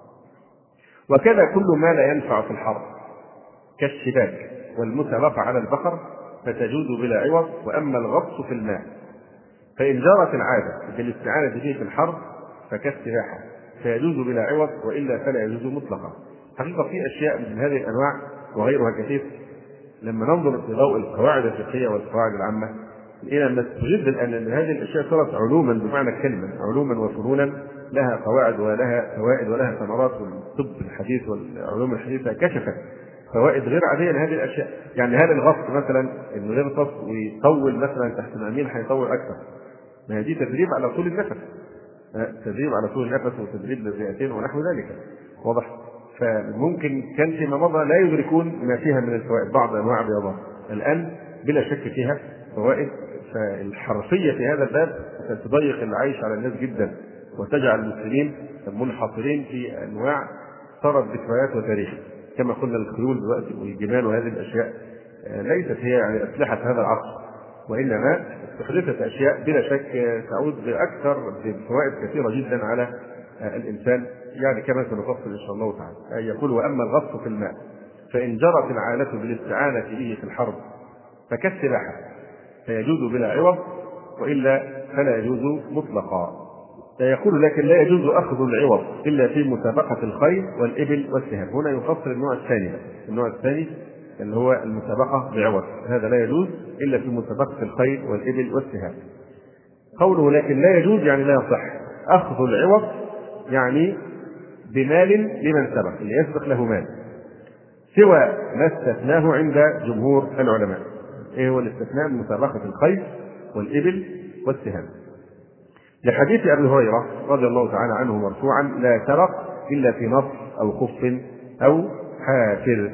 وكذا كل ما لا ينفع في الحرب كالشباك والمسابقة على البقر فتجوز بلا عوض. وأما الغطس في الماء فإن جرت العادة بالاستعانة به في الحرب فكالسباحة فيجوز بلا عوض، وإلا فلا يجوز مطلقا. حقيقة في أشياء من هذه الأنواع وغيرها كثير، لما ننظر في ضوء القواعد الفقهية والقواعد العامة إلى أن نستجد أن هذه الأشياء صارت علوما بمعنى الكلمة، علوما وفنونا لها قواعد ولها فوائد ولها ثمرات. والطب الحديث والعلوم الحديثة كشفت فوائد غير عادية لهذه الأشياء. يعني هل الغطس مثلا إنه يغطس ويطول مثلا تحت الأمين هيطول أكثر؟ ما هي دي تدريب على طول النفس، تدريب على طول النفس وتدريب للرئتين ونحو ذلك، واضح؟ فممكن كان فيما مضى لا يدركون ما فيها من الفوائد، بعض أنواع الرياضات الآن بلا شك فيها فوائد. فالحرفية في هذا الباب ستضيق العيش على الناس جدا، وتجعل المسلمين منحصرين في أنواع صارت ذكريات وتاريخ، كما قلنا الخيول دلوقتي والجمال وهذه الأشياء ليست هي يعني أسلحة هذا العصر، وإنما استحدثت أشياء بلا شك تعود بأكثر بفوائد كثيرة جدا على الإنسان، يعني كما سنفصل إن شاء الله تعالى. يقول وأما الغطس في الماء فإن جرت العادة بالاستعانة به في الحرب فكالسباحة فيجوز بلا عوض، وإلا فلا يجوز مطلقا. يقول لكن لا يجوز أخذ العوض إلا في مسابقة الخيل والإبل والسهام. هنا يفصل النوع الثاني اللي هو المسابقة بعوض، هذا لا يجوز إلا في مسابقة الخيل والإبل والسهام. قوله لكن لا يجوز يعني لا يصح أخذ العوض، يعني بمال لمن سبق، اللي يسبق له مال سوى ما استثناه عند جمهور العلماء. ايه هو الاستثناء؟ مسابقة الخيل والإبل والسهام، لحديث أبي هريرة رضي الله تعالى عنه مرفوعا: لا سبق إلا في نصر أو خف أو حافر.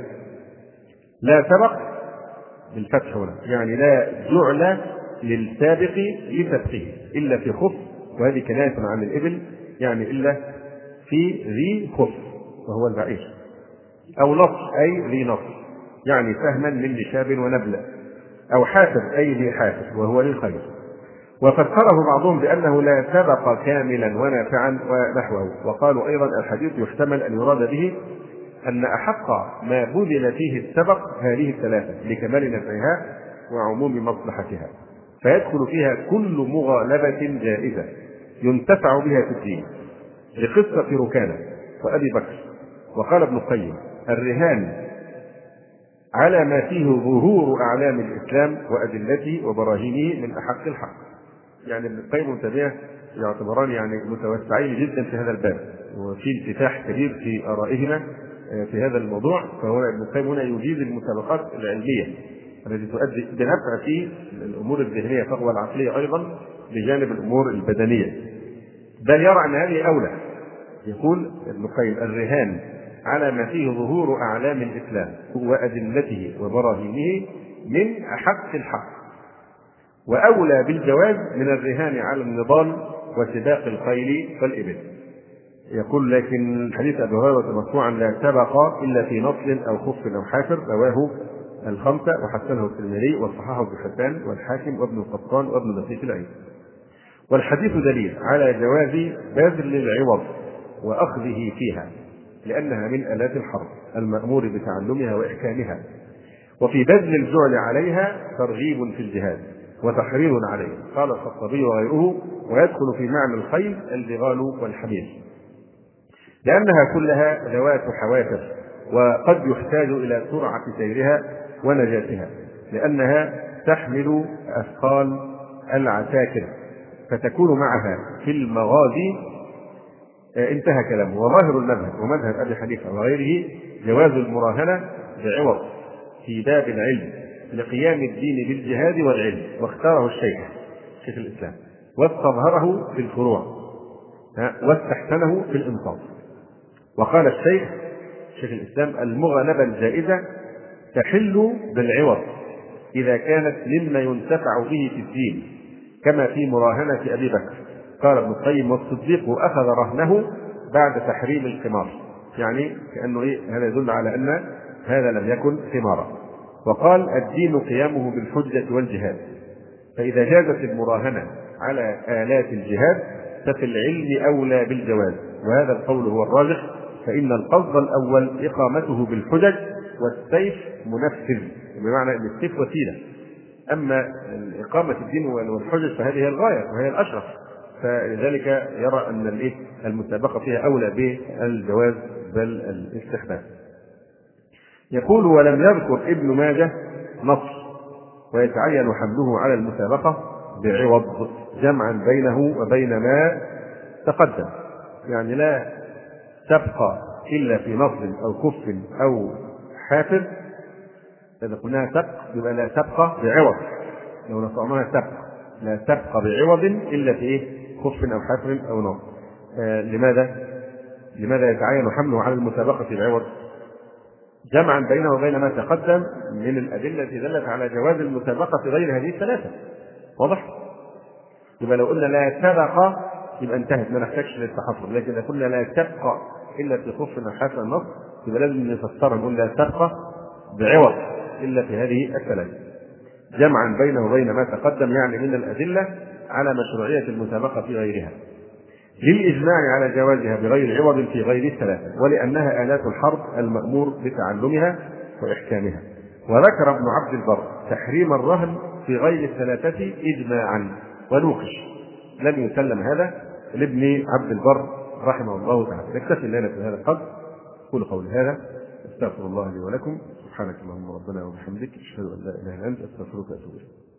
لا سبق بالفتح هنا، يعني لا جعل للسابق لسبقه إلا في خف، وهذه كناية عن الإبل، يعني إلا في ذي خف وهو البعير، أو نصر أي ذي نصر، يعني سهما من نشاب ونبلة، أو حافر أي ذي حافر وهو للخير. وفسره بعضهم بأنه لا سبق كاملا ونافعا ونحوه. وقالوا أيضا الحديث يحتمل أن يراد به أن أحق ما بذل فيه السبق هذه الثلاثة لكمال نفعها وعموم مصلحتها، فيدخل فيها كل مغالبة جائزة ينتفع بها في الدين، لقصة ركانة وأبي بكر. وقال ابن القيم: الرهان على ما فيه ظهور أعلام الإسلام وأدلته وبراهينه من أحق الحق. يعني ابن القيم وتابعه يعتبران يعني متوسعين جدا في هذا الباب، وفي انفتاح كبير في آرائهما في هذا الموضوع. فهو ابن القيم هنا يجيز المسابقات العلمية التي تؤدي بنفع في الأمور الذهنية فهو العقلية أيضا بجانب الأمور البدنية، بل يرى أن هذه أولى. يقول ابن القيم: الرهان على ما فيه ظهور أعلام الإسلام وأدلته وبراهينه من أحق الحق، وأولى بالجواز من الرهان على النضال وسباق الخيل والإبل. يقول: لكن حديث أبي هريرة مرفوعا لا سبق إلا في نصل أو خف أو حافر، رواه الخمسة وحسنه الترمذي وصححه ابن حبان والحاكم وابن القطان وابن دقيق العيد. والحديث دليل على جواز بذل العوض وأخذه فيها، لأنها من آلات الحرب المأمور بتعلمها وإحكامها، وفي بذل الجعل عليها ترغيب في الجهاد وتحريض عليه. قال الخطابي وغيره: ويدخل في معنى الخيل البغال والحمير، لأنها كلها ذوات حوافر، وقد يحتاج إلى سرعة سيرها ونجاتها، لأنها تحمل أثقال العساكر فتكون معها في المغازي. انتهى كلامه. وظاهر المذهب ومذهب أبي حنيفة وغيره جواز المراهنة بعوض في باب العلم لقيام الدين بالجهاد والعلم، واختاره الشيخ الإسلام واستظهره في الفروع واستحسنه في الإنصاف. وقال الشيخ الإسلام: المغانبة الجائزة تحل بالعوض إذا كانت مما ينتفع به في الدين، كما في مراهنة أبي بكر. قال ابن القيم: والصديق أخذ رهنه بعد تحريم القمار، يعني كأنه هذا يدل على أن هذا لم يكن قمارا. وقال: الدين قيامه بالحجة والجهاد، فإذا جازت المراهنة على آلات الجهاد ففي العلم أولى بالجواز، وهذا القول هو الراجح، فإن القصد الأول إقامته بالحجج والسيف منفذ، بمعنى أن السيف وسيلة، أما إقامة الدين والحجج فهذه هي الغاية وهي الأشرف، فلذلك يرى أن المسابقة فيها أولى بالجواز بل الاستحباب. يقول: ولم يذكر ابن ماجه نص ويتعين حمله على المسابقة بعوض جمعا بينه وبين ما تقدم، يعني لا سبق إلا في نصر أو خف أو حافر. إذا قلناها سبق يبقى لا سبق بعوض، لو نطقناها سبق لا سبق بعوض إلا في خف أو حافر أو نصر. لماذا يتعين حمله على المسابقة بعوض؟ جمعا بينه وبين ما تقدم من الأدلة التي دلت على جواز المسابقة في غير هذه الثلاثة. واضح؟ يبقى لو قلنا لا سبق يبقى انتهت، ما نحتاجش للتحفظ. لكن إذا قلنا لا سبق إلا في خف أو حافر أو نصر يبقى لازم نفسرها نقول لا سبق بعوض إلا في هذه الثلاثة، جمعا بينه وبين ما تقدم، يعني من الأدلة على مشروعية المسابقة في غيرها، للإجماع على جوازها بغير عوض في غير الثلاثة، ولأنها آلات الحرب المأمور بتعلمها وإحكامها. وذكر ابن عبد البر تحريم الرهن في غير الثلاثة إجماعا ونوقش، لم يسلم هذا لابن عبد البر رحمه الله تعالى. نكتفي لنا في هذا القدر. قولوا قولي هذا، استغفر الله لي ولكم، سبحانك اللهم ربنا وبحمدك، أشهد أن لا إله إلا أنت، أستغفرك وأتوب إليك.